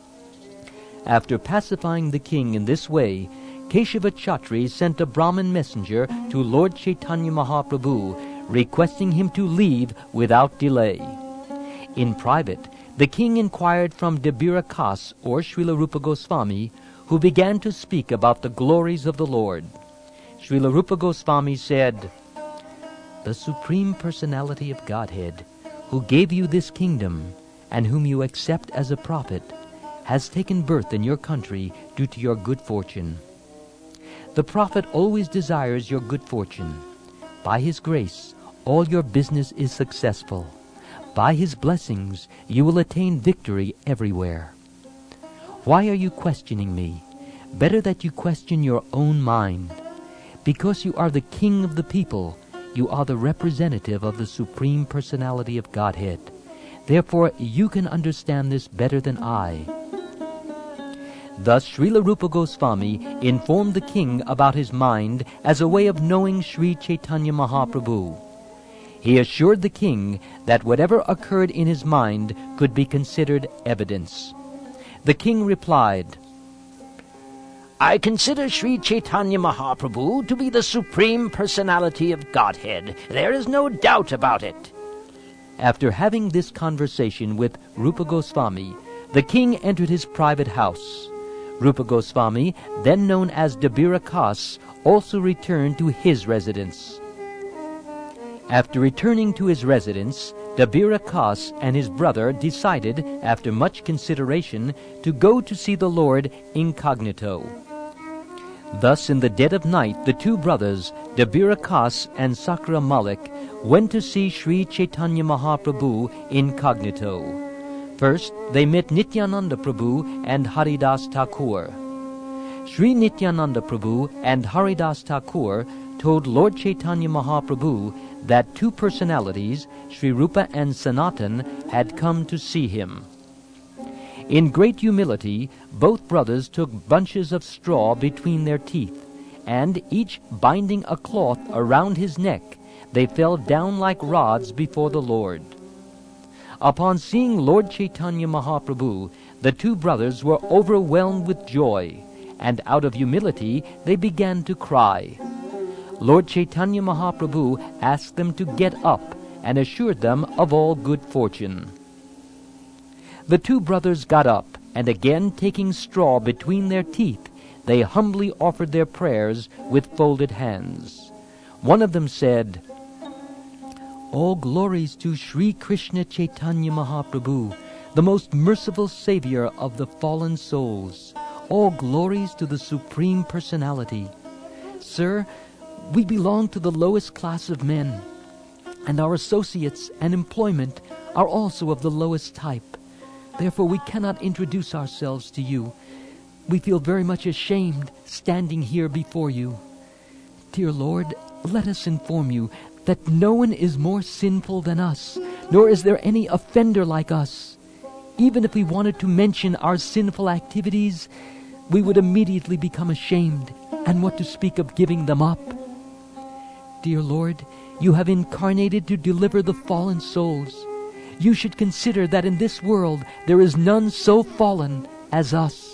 After pacifying the king in this way, Keshava Chatri sent a Brahmin messenger to Lord Chaitanya Mahaprabhu, requesting him to leave without delay. In private, the king inquired from Debira Kas, or Srila Rupa Goswami, who began to speak about the glories of the Lord. Srila Rupa Goswami said, "The Supreme Personality of Godhead, who gave you this kingdom and whom you accept as a prophet, has taken birth in your country due to your good fortune. The prophet always desires your good fortune. By his grace, all your business is successful. By his blessings, you will attain victory everywhere. Why are you questioning me? Better that you question your own mind. Because you are the king of the people, you are the representative of the Supreme Personality of Godhead. Therefore, you can understand this better than I." Thus Srila Rupa Goswami informed the king about his mind as a way of knowing Sri Chaitanya Mahaprabhu. He assured the king that whatever occurred in his mind could be considered evidence. The king replied, "I consider Sri Chaitanya Mahaprabhu to be the Supreme Personality of Godhead. There is no doubt about it." After having this conversation with Rupa Goswami, the king entered his private house. Rupa Goswami, then known as Dabira Kas, also returned to his residence. After returning to his residence, Dabira Kas and his brother decided, after much consideration, to go to see the Lord incognito. Thus, in the dead of night, the two brothers, Dabira Kas and Sakra Malik, went to see Sri Chaitanya Mahaprabhu incognito. First, they met Nityananda Prabhu and Haridas Thakur. Sri Nityananda Prabhu and Haridas Thakur told Lord Chaitanya Mahaprabhu that two personalities, Sri Rupa and Sanatan, had come to see him. In great humility, both brothers took bunches of straw between their teeth, and each binding a cloth around his neck, they fell down like rods before the Lord. Upon seeing Lord Chaitanya Mahaprabhu, the two brothers were overwhelmed with joy, and out of humility they began to cry. Lord Chaitanya Mahaprabhu asked them to get up and assured them of all good fortune. The two brothers got up, and again taking straw between their teeth, they humbly offered their prayers with folded hands. One of them said, "All glories to Sri Krishna Chaitanya Mahaprabhu, the most merciful Savior of the fallen souls. All glories to the Supreme Personality. Sir, we belong to the lowest class of men, and our associates and employment are also of the lowest type. Therefore we cannot introduce ourselves to you. We feel very much ashamed standing here before you. Dear Lord, let us inform you that no one is more sinful than us, nor is there any offender like us. Even if we wanted to mention our sinful activities, we would immediately become ashamed, and what to speak of giving them up. Dear Lord, you have incarnated to deliver the fallen souls. You should consider that in this world there is none so fallen as us."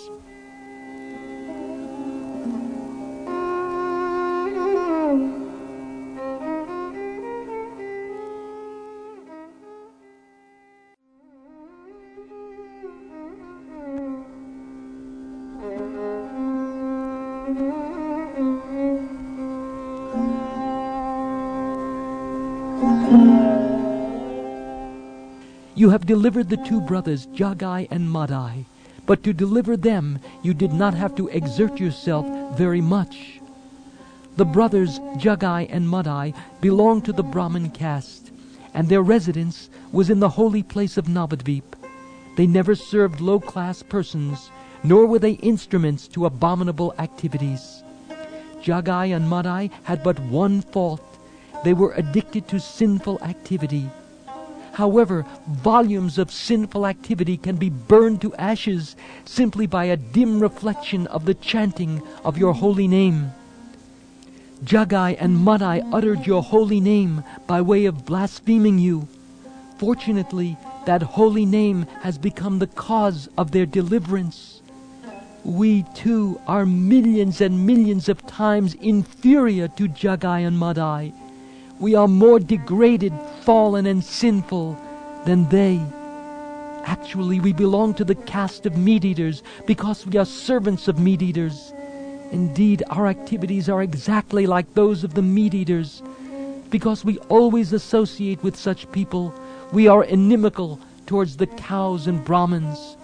You have delivered the two brothers, Jagai and Madai, but to deliver them you did not have to exert yourself very much. The brothers, Jagai and Madai, belonged to the Brahmin caste, and their residence was in the holy place of Navadvip. They never served low-class persons, nor were they instruments to abominable activities. Jagai and Madai had but one fault. They were addicted to sinful activity. However, volumes of sinful activity can be burned to ashes simply by a dim reflection of the chanting of your holy name. Jagai and Madai uttered your holy name by way of blaspheming you. Fortunately, that holy name has become the cause of their deliverance. We too are millions and millions of times inferior to Jagai and Madai. We are more degraded, fallen, and sinful than they. Actually, we belong to the caste of meat-eaters because we are servants of meat-eaters. Indeed, our activities are exactly like those of the meat-eaters. Because we always associate with such people, we are inimical towards the cows and Brahmins.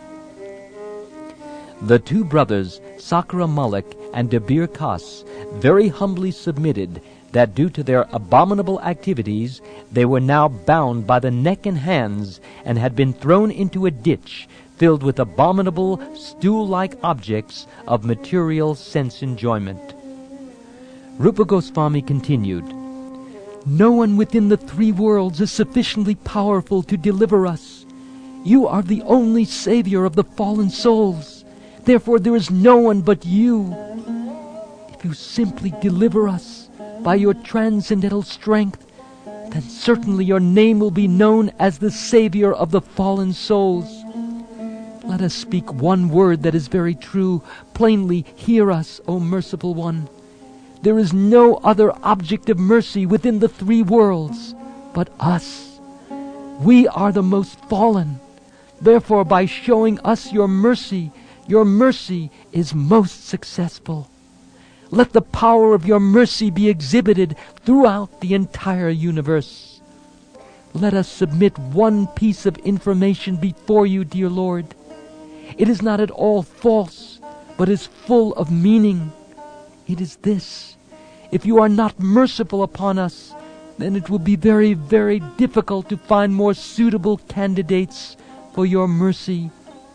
The two brothers, Sakara Malik and Dabir Khas, very humbly submitted that due to their abominable activities, they were now bound by the neck and hands and had been thrown into a ditch filled with abominable, stool-like objects of material sense enjoyment. Rupa Goswami continued, "No one within the three worlds is sufficiently powerful to deliver us. You are the only savior of the fallen souls. Therefore there is no one but you. If you simply deliver us by your transcendental strength, then certainly your name will be known as the savior of the fallen souls. Let us speak one word that is very true. Plainly hear us, O merciful one. There is no other object of mercy within the three worlds but us. We are the most fallen. Therefore, by showing us your mercy, your mercy is most successful. Let the power of your mercy be exhibited throughout the entire universe. Let us submit one piece of information before you, dear Lord. It is not at all false, but is full of meaning. It is this: if you are not merciful upon us, then it will be very, very difficult to find more suitable candidates for your mercy.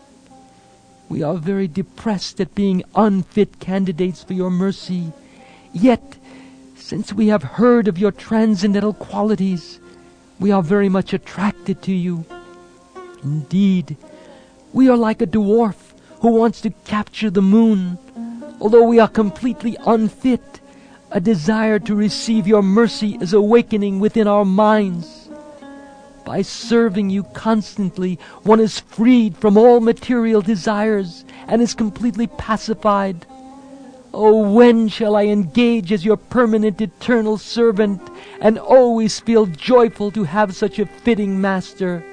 We are very depressed at being unfit candidates for your mercy. Yet, since we have heard of your transcendental qualities, we are very much attracted to you. Indeed, we are like a dwarf who wants to capture the moon. Although we are completely unfit, a desire to receive your mercy is awakening within our minds. By serving you constantly, one is freed from all material desires and is completely pacified. Oh, when shall I engage as your permanent eternal servant and always feel joyful to have such a fitting master?"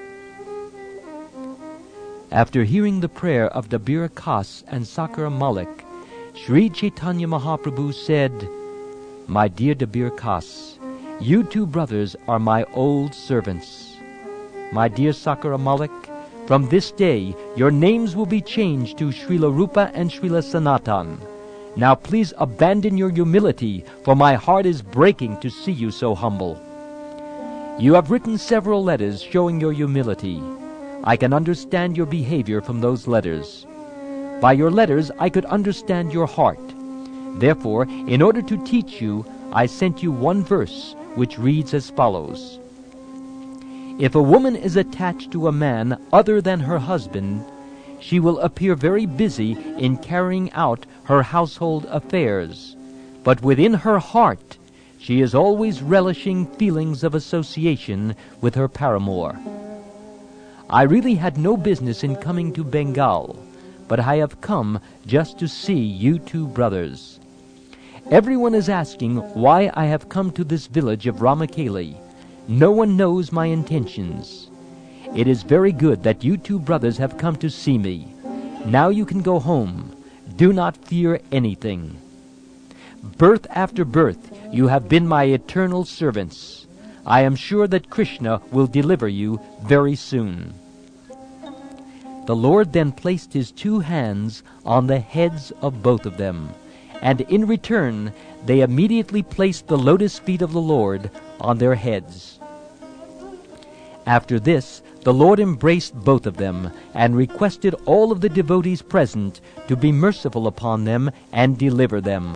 After hearing the prayer of Dabir Khas and Sakara Malik, Sri Chaitanya Mahaprabhu said, "My dear Dabir Khas, you two brothers are my old servants. My dear Sakara Malik, from this day your names will be changed to Srila Rupa and Srila Sanatan. Now please abandon your humility, for my heart is breaking to see you so humble. You have written several letters showing your humility. I can understand your behavior from those letters. By your letters I could understand your heart. Therefore, in order to teach you, I sent you one verse, which reads as follows: If a woman is attached to a man other than her husband, she will appear very busy in carrying out her household affairs, but within her heart she is always relishing feelings of association with her paramour. I really had no business in coming to Bengal, but I have come just to see you two brothers. Everyone is asking why I have come to this village of Ramakeli. No one knows my intentions. It is very good that you two brothers have come to see me. Now you can go home. Do not fear anything. Birth after birth, you have been my eternal servants. I am sure that Krishna will deliver you very soon." The Lord then placed his two hands on the heads of both of them, and in return they immediately placed the lotus feet of the Lord on their heads. After this, the Lord embraced both of them and requested all of the devotees present to be merciful upon them and deliver them.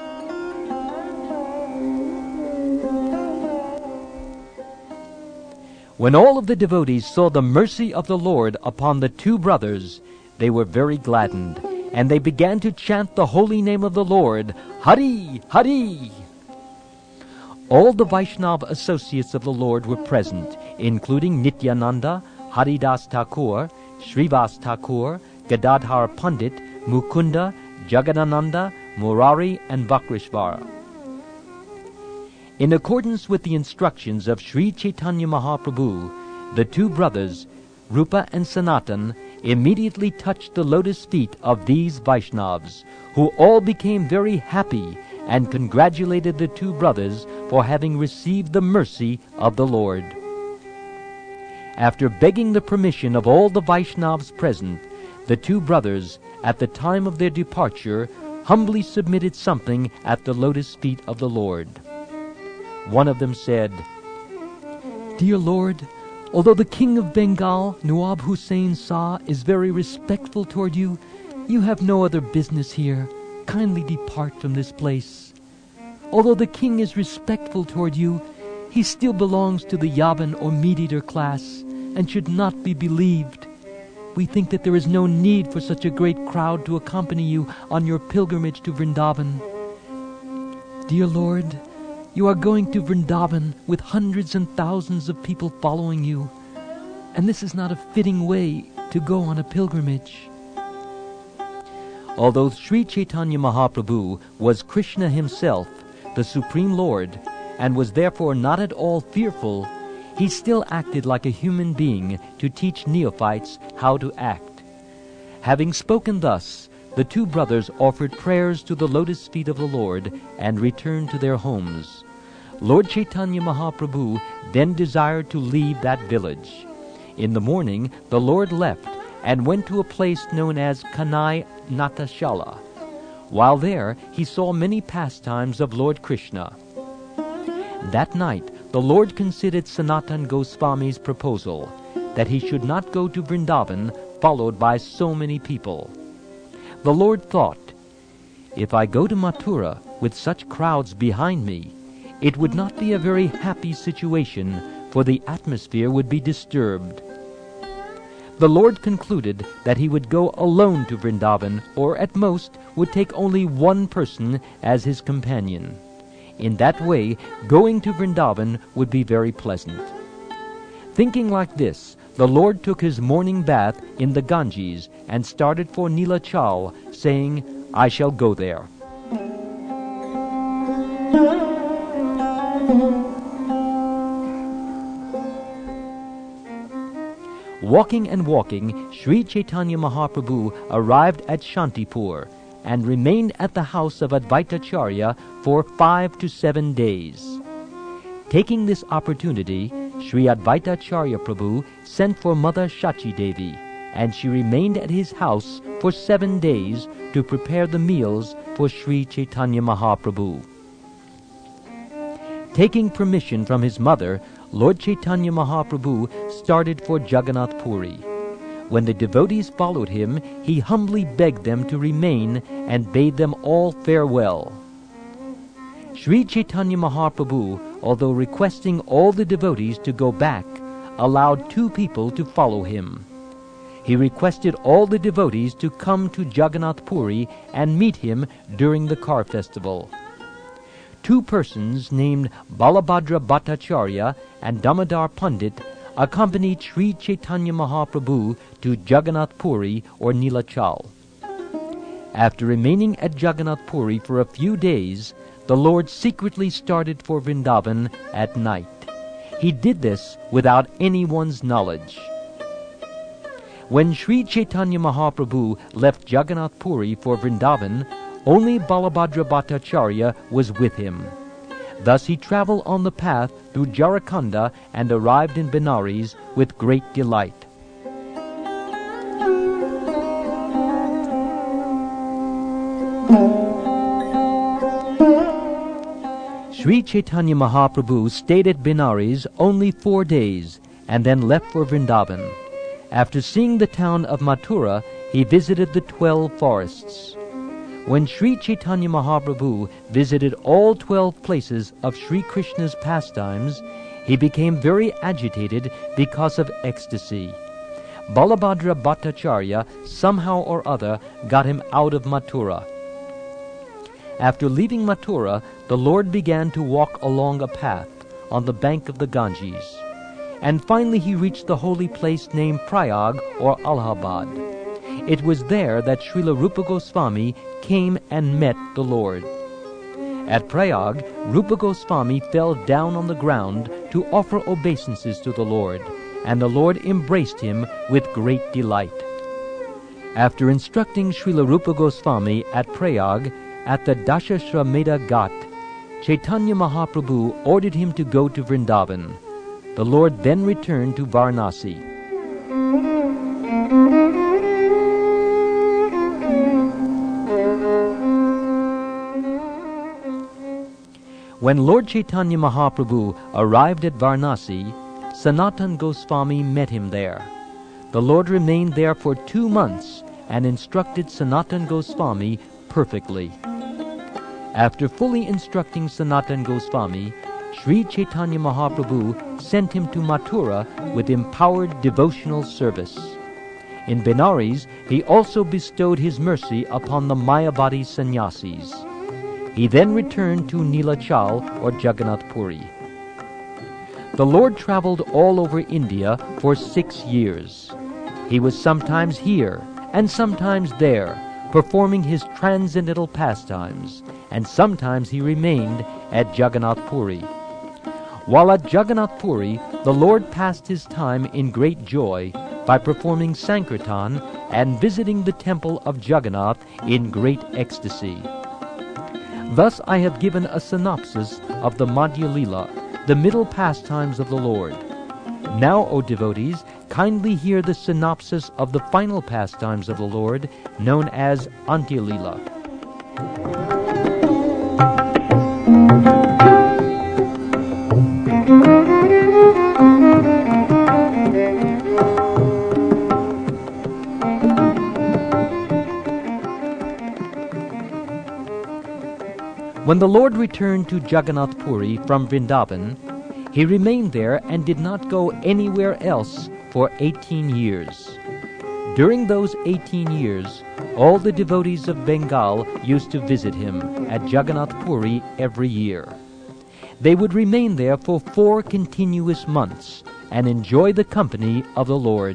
When all of the devotees saw the mercy of the Lord upon the two brothers, they were very gladdened, and they began to chant the holy name of the Lord, Hari, Hari. All the Vaishnava associates of the Lord were present, including Nityananda, Haridas Thakur, Srivas Thakur, Gadadhar Pandit, Mukunda, Jagadananda, Murari, and Vakrishvara. In accordance with the instructions of Sri Chaitanya Mahaprabhu, the two brothers Rupa and Sanatan, immediately touched the lotus feet of these Vaishnavas, who all became very happy and congratulated the two brothers for having received the mercy of the Lord. After begging the permission of all the Vaishnavas present, the two brothers, at the time of their departure, humbly submitted something at the lotus feet of the Lord. One of them said, "Dear Lord, although the King of Bengal, Nawab Hussain Shah, is very respectful toward you, you have no other business here. Kindly depart from this place. Although the king is respectful toward you, he still belongs to the Yavan or meat-eater class and should not be believed. We think that there is no need for such a great crowd to accompany you on your pilgrimage to Vrindavan. Dear Lord, you are going to Vrindavan with hundreds and thousands of people following you, and this is not a fitting way to go on a pilgrimage." Although Sri Chaitanya Mahaprabhu was Krishna himself, the Supreme Lord, and was therefore not at all fearful, he still acted like a human being to teach neophytes how to act. Having spoken thus, the two brothers offered prayers to the lotus feet of the Lord and returned to their homes. Lord Chaitanya Mahaprabhu then desired to leave that village. In the morning, the Lord left and went to a place known as Kanai Natashala. While there, he saw many pastimes of Lord Krishna. That night, the Lord considered Sanatan Goswami's proposal that he should not go to Vrindavan followed by so many people. The Lord thought, "If I go to Mathura with such crowds behind me, it would not be a very happy situation, for the atmosphere would be disturbed." The Lord concluded that he would go alone to Vrindavan, or at most would take only one person as his companion. In that way, going to Vrindavan would be very pleasant. Thinking like this, the Lord took his morning bath in the Ganges and started for Nilachal, saying, "I shall go there." Walking and walking, Sri Chaitanya Mahaprabhu arrived at Shantipur and remained at the house of Advaitacharya for five to seven days. Taking this opportunity, Sri Advaitacharya Prabhu sent for Mother Shachi Devi, and she remained at his house for seven days to prepare the meals for Sri Chaitanya Mahaprabhu. Taking permission from his mother, Lord Chaitanya Mahaprabhu started for Jagannath Puri. When the devotees followed him, he humbly begged them to remain and bade them all farewell. Sri Chaitanya Mahaprabhu, although requesting all the devotees to go back, allowed two people to follow him. He requested all the devotees to come to Jagannath Puri and meet him during the car festival. Two persons named Balabhadra Bhattacharya and Damodar Pandit accompanied Sri Chaitanya Mahaprabhu to Jagannath Puri or Nilachal. After remaining at Jagannath Puri for a few days, the Lord secretly started for Vrindavan at night. He did this without anyone's knowledge. When Sri Chaitanya Mahaprabhu left Jagannath Puri for Vrindavan, only Balabhadra Bhattacharya was with him. Thus he traveled on the path through Jharkhand and arrived in Benares with great delight. Sri Chaitanya Mahaprabhu stayed at Benares only four days and then left for Vrindavan. After seeing the town of Mathura, he visited the twelve forests. When Sri Chaitanya Mahaprabhu visited all twelve places of Sri Krishna's pastimes, he became very agitated because of ecstasy. Balabhadra Bhattacharya somehow or other got him out of Mathura. After leaving Mathura, the Lord began to walk along a path on the bank of the Ganges, and finally he reached the holy place named Prayag or Allahabad. It was there that Srila Rupa Goswami came and met the Lord. At Prayag, Rupa Goswami fell down on the ground to offer obeisances to the Lord, and the Lord embraced him with great delight. After instructing Srila Rupa Goswami at Prayag at the Dashashramedha Ghat, Chaitanya Mahaprabhu ordered him to go to Vrindavan. The Lord then returned to Varanasi. When Lord Chaitanya Mahaprabhu arrived at Varanasi, Sanatan Goswami met him there. The Lord remained there for two months and instructed Sanatan Goswami perfectly. After fully instructing Sanatan Goswami, Sri Chaitanya Mahaprabhu sent him to Mathura with empowered devotional service. In Benares, he also bestowed his mercy upon the Mayavadi sannyasis. He then returned to Nilachal or Jagannath Puri. The Lord traveled all over India for six years. He was sometimes here and sometimes there, performing his transcendental pastimes, and sometimes he remained at Jagannath Puri. While at Jagannath Puri, the Lord passed his time in great joy by performing Sankirtan and visiting the temple of Jagannath in great ecstasy. Thus I have given a synopsis of the Madhya Lila, the middle pastimes of the Lord. Now, O devotees, kindly hear the synopsis of the final pastimes of the Lord, known as Antya Lila. When the Lord returned to Jagannath Puri from Vrindavan, he remained there and did not go anywhere else for eighteen years. During those eighteen years, all the devotees of Bengal used to visit him at Jagannath Puri every year. They would remain there for four continuous months and enjoy the company of the Lord.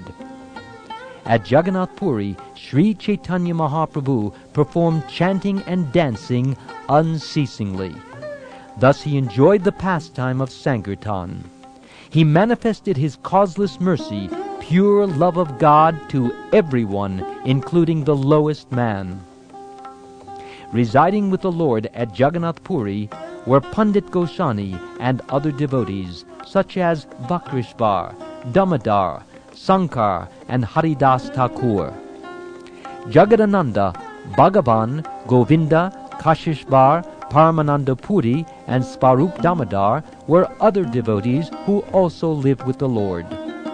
At Jagannath Puri, Sri Chaitanya Mahaprabhu performed chanting and dancing unceasingly. Thus he enjoyed the pastime of Sankirtan. He manifested his causeless mercy, pure love of God to everyone, including the lowest man. Residing with the Lord at Jagannath Puri were Pandit Goswami and other devotees, such as Vakrishvar, Damodar, Sankar, and Haridas Thakur. Jagadananda, Bhagavan, Govinda, Kashishvar, Paramananda Puri, and Svarup Damodar were other devotees who also lived with the Lord.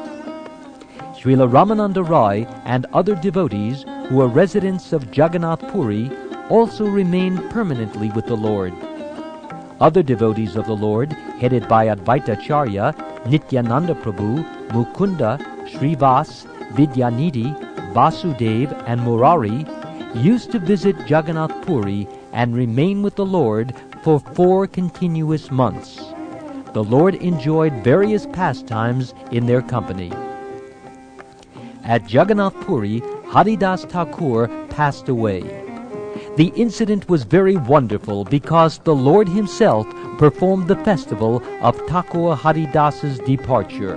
Srila Ramananda Rai and other devotees who were residents of Jagannath Puri also remained permanently with the Lord. Other devotees of the Lord, headed by Advaitacharya, Nityananda Prabhu, Mukunda, Srivas, Vidyanidhi, Vasudev, and Murari, used to visit Jagannath Puri and remain with the Lord for four continuous months. The Lord enjoyed various pastimes in their company. At Jagannath Puri, Haridas Thakur passed away. The incident was very wonderful because the Lord himself performed the festival of Thakur Haridas's departure.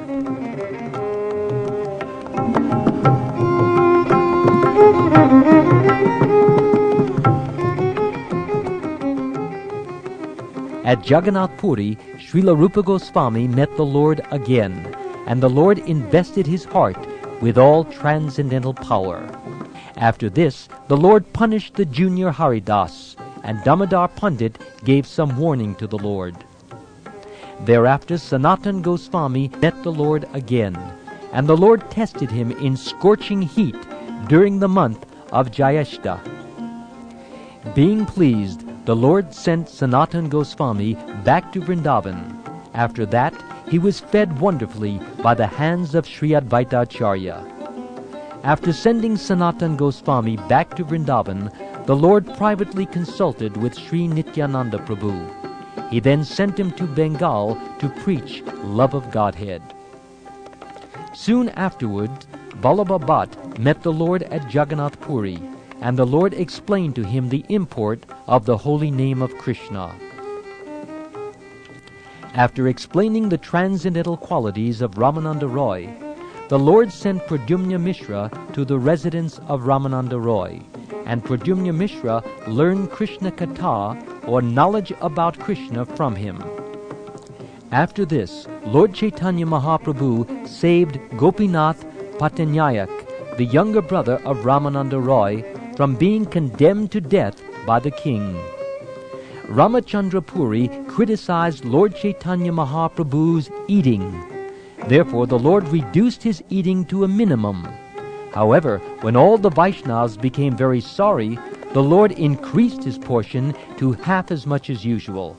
At Jagannath Puri, Srila Rupa Goswami met the Lord again, and the Lord invested his heart with all transcendental power. After this, the Lord punished the junior Haridas, and Damodar Pandit gave some warning to the Lord. Thereafter Sanatan Goswami met the Lord again, and the Lord tested him in scorching heat during the month of Jyeshta. Being pleased, the Lord sent Sanatan Goswami back to Vrindavan. After that, he was fed wonderfully by the hands of Sri Advaitacharya. After sending Sanatan Goswami back to Vrindavan, the Lord privately consulted with Sri Nityananda Prabhu. He then sent him to Bengal to preach love of Godhead. Soon afterward, Vallabha Bhatt met the Lord at Jagannath Puri, and the Lord explained to him the import of the holy name of Krishna. After explaining the transcendental qualities of Ramananda Roy, the Lord sent Pradyumna Mishra to the residence of Ramananda Roy, and Pradyumna Mishra learned Krishna Katha, or knowledge about Krishna, from him. After this, Lord Chaitanya Mahaprabhu saved Gopinath Patanayak, the younger brother of Ramananda Roy, from being condemned to death by the king. Ramachandra Puri criticized Lord Chaitanya Mahaprabhu's eating. Therefore, the Lord reduced his eating to a minimum. However, when all the Vaishnavas became very sorry, the Lord increased his portion to half as much as usual.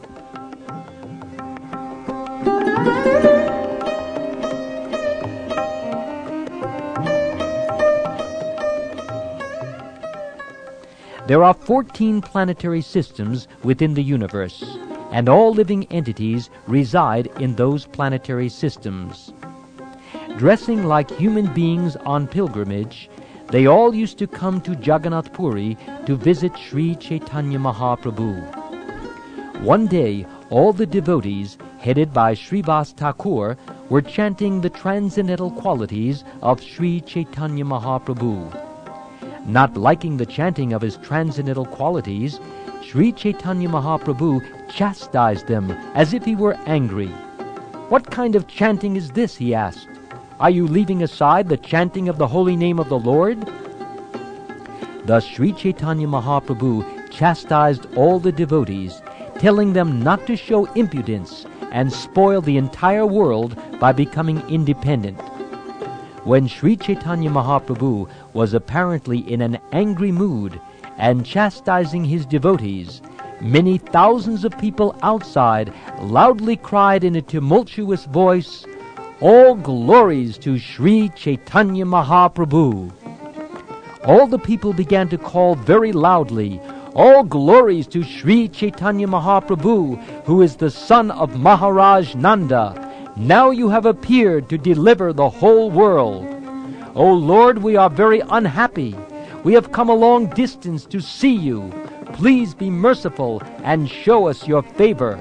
There are fourteen planetary systems within the universe, and all living entities reside in those planetary systems. Dressing like human beings on pilgrimage, they all used to come to Jagannath Puri to visit Sri Chaitanya Mahaprabhu. One day, all the devotees, headed by Srivas Thakur, were chanting the transcendental qualities of Sri Chaitanya Mahaprabhu. Not liking the chanting of his transcendental qualities, Sri Chaitanya Mahaprabhu chastised them as if he were angry. "What kind of chanting is this?" he asked. "Are you leaving aside the chanting of the holy name of the Lord?" Thus Sri Chaitanya Mahaprabhu chastised all the devotees, telling them not to show impudence and spoil the entire world by becoming independent. When Sri Chaitanya Mahaprabhu was apparently in an angry mood and chastising his devotees, many thousands of people outside loudly cried in a tumultuous voice, "All glories to Sri Chaitanya Mahaprabhu!" All the people began to call very loudly, "All glories to Sri Chaitanya Mahaprabhu, who is the son of Maharaj Nanda. Now you have appeared to deliver the whole world. O Lord, we are very unhappy. We have come a long distance to see you. Please be merciful and show us your favor."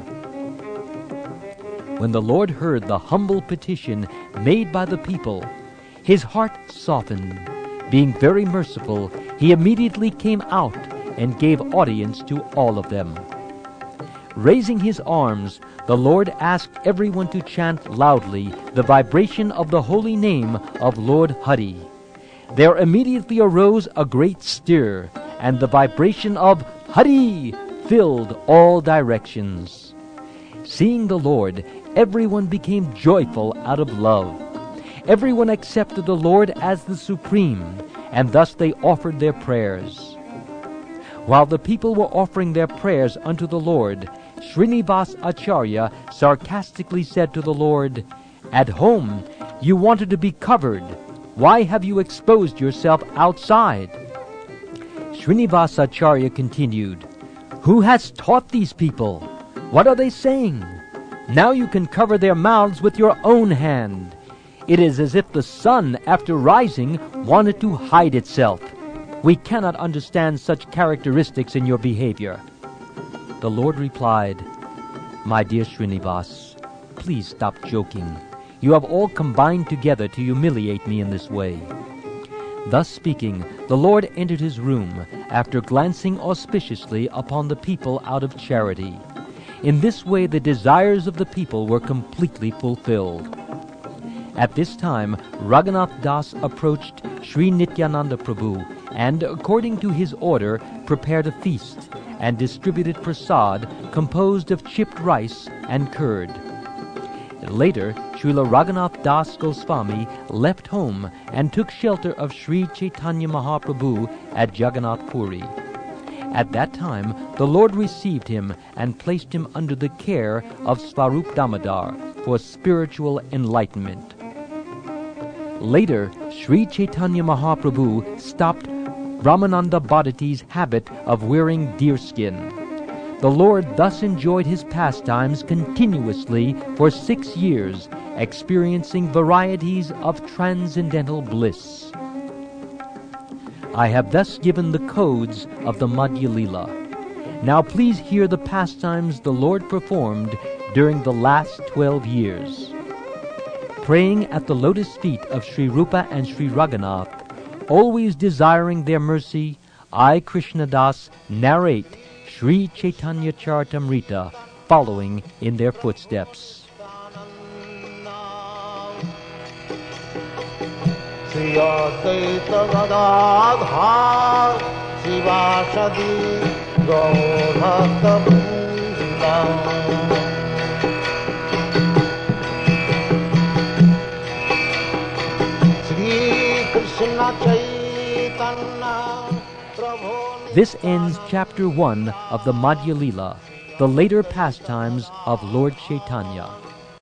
When the Lord heard the humble petition made by the people, his heart softened. Being very merciful, he immediately came out and gave audience to all of them. Raising his arms, the Lord asked everyone to chant loudly the vibration of the holy name of Lord Hari. There immediately arose a great stir, and the vibration of Hari filled all directions. Seeing the Lord, everyone became joyful out of love. Everyone accepted the Lord as the Supreme, and thus they offered their prayers. While the people were offering their prayers unto the Lord, Srinivas Acharya sarcastically said to the Lord, "At home, you wanted to be covered. Why have you exposed yourself outside?" Srinivas Acharya continued, "Who has taught these people? What are they saying? Now you can cover their mouths with your own hand. It is as if the sun, after rising, wanted to hide itself. We cannot understand such characteristics in your behavior." The Lord replied, "My dear Srinivas, please stop joking. You have all combined together to humiliate me in this way." Thus speaking, the Lord entered his room, after glancing auspiciously upon the people out of charity. In this way the desires of the people were completely fulfilled. At this time, Raghunath Das approached Sri Nityananda Prabhu and, according to his order, prepared a feast and distributed prasad composed of chipped rice and curd. Later, Srila Raghunath Das Goswami left home and took shelter of Sri Chaitanya Mahaprabhu at Jagannath Puri. At that time, the Lord received him and placed him under the care of Svarup Damodar for spiritual enlightenment. Later, Sri Chaitanya Mahaprabhu stopped Ramananda Bhattiti's habit of wearing deerskin. The Lord thus enjoyed his pastimes continuously for six years, experiencing varieties of transcendental bliss. I have thus given the codes of the Madhya Lila. Now please hear the pastimes the Lord performed during the last twelve years. praying at the lotus feet of Sri Rupa and Sri Raghunath, always desiring their mercy, I, Krishnadas, narrate Sri Chaitanya Charitamrita, following in their footsteps. Sri Advaita Gadadhar Sivasadi Gaurata Vrinda. Sri Krishna Chaitanya Prabhu. This ends chapter one of the Madhya Lila, the later pastimes of Lord Chaitanya.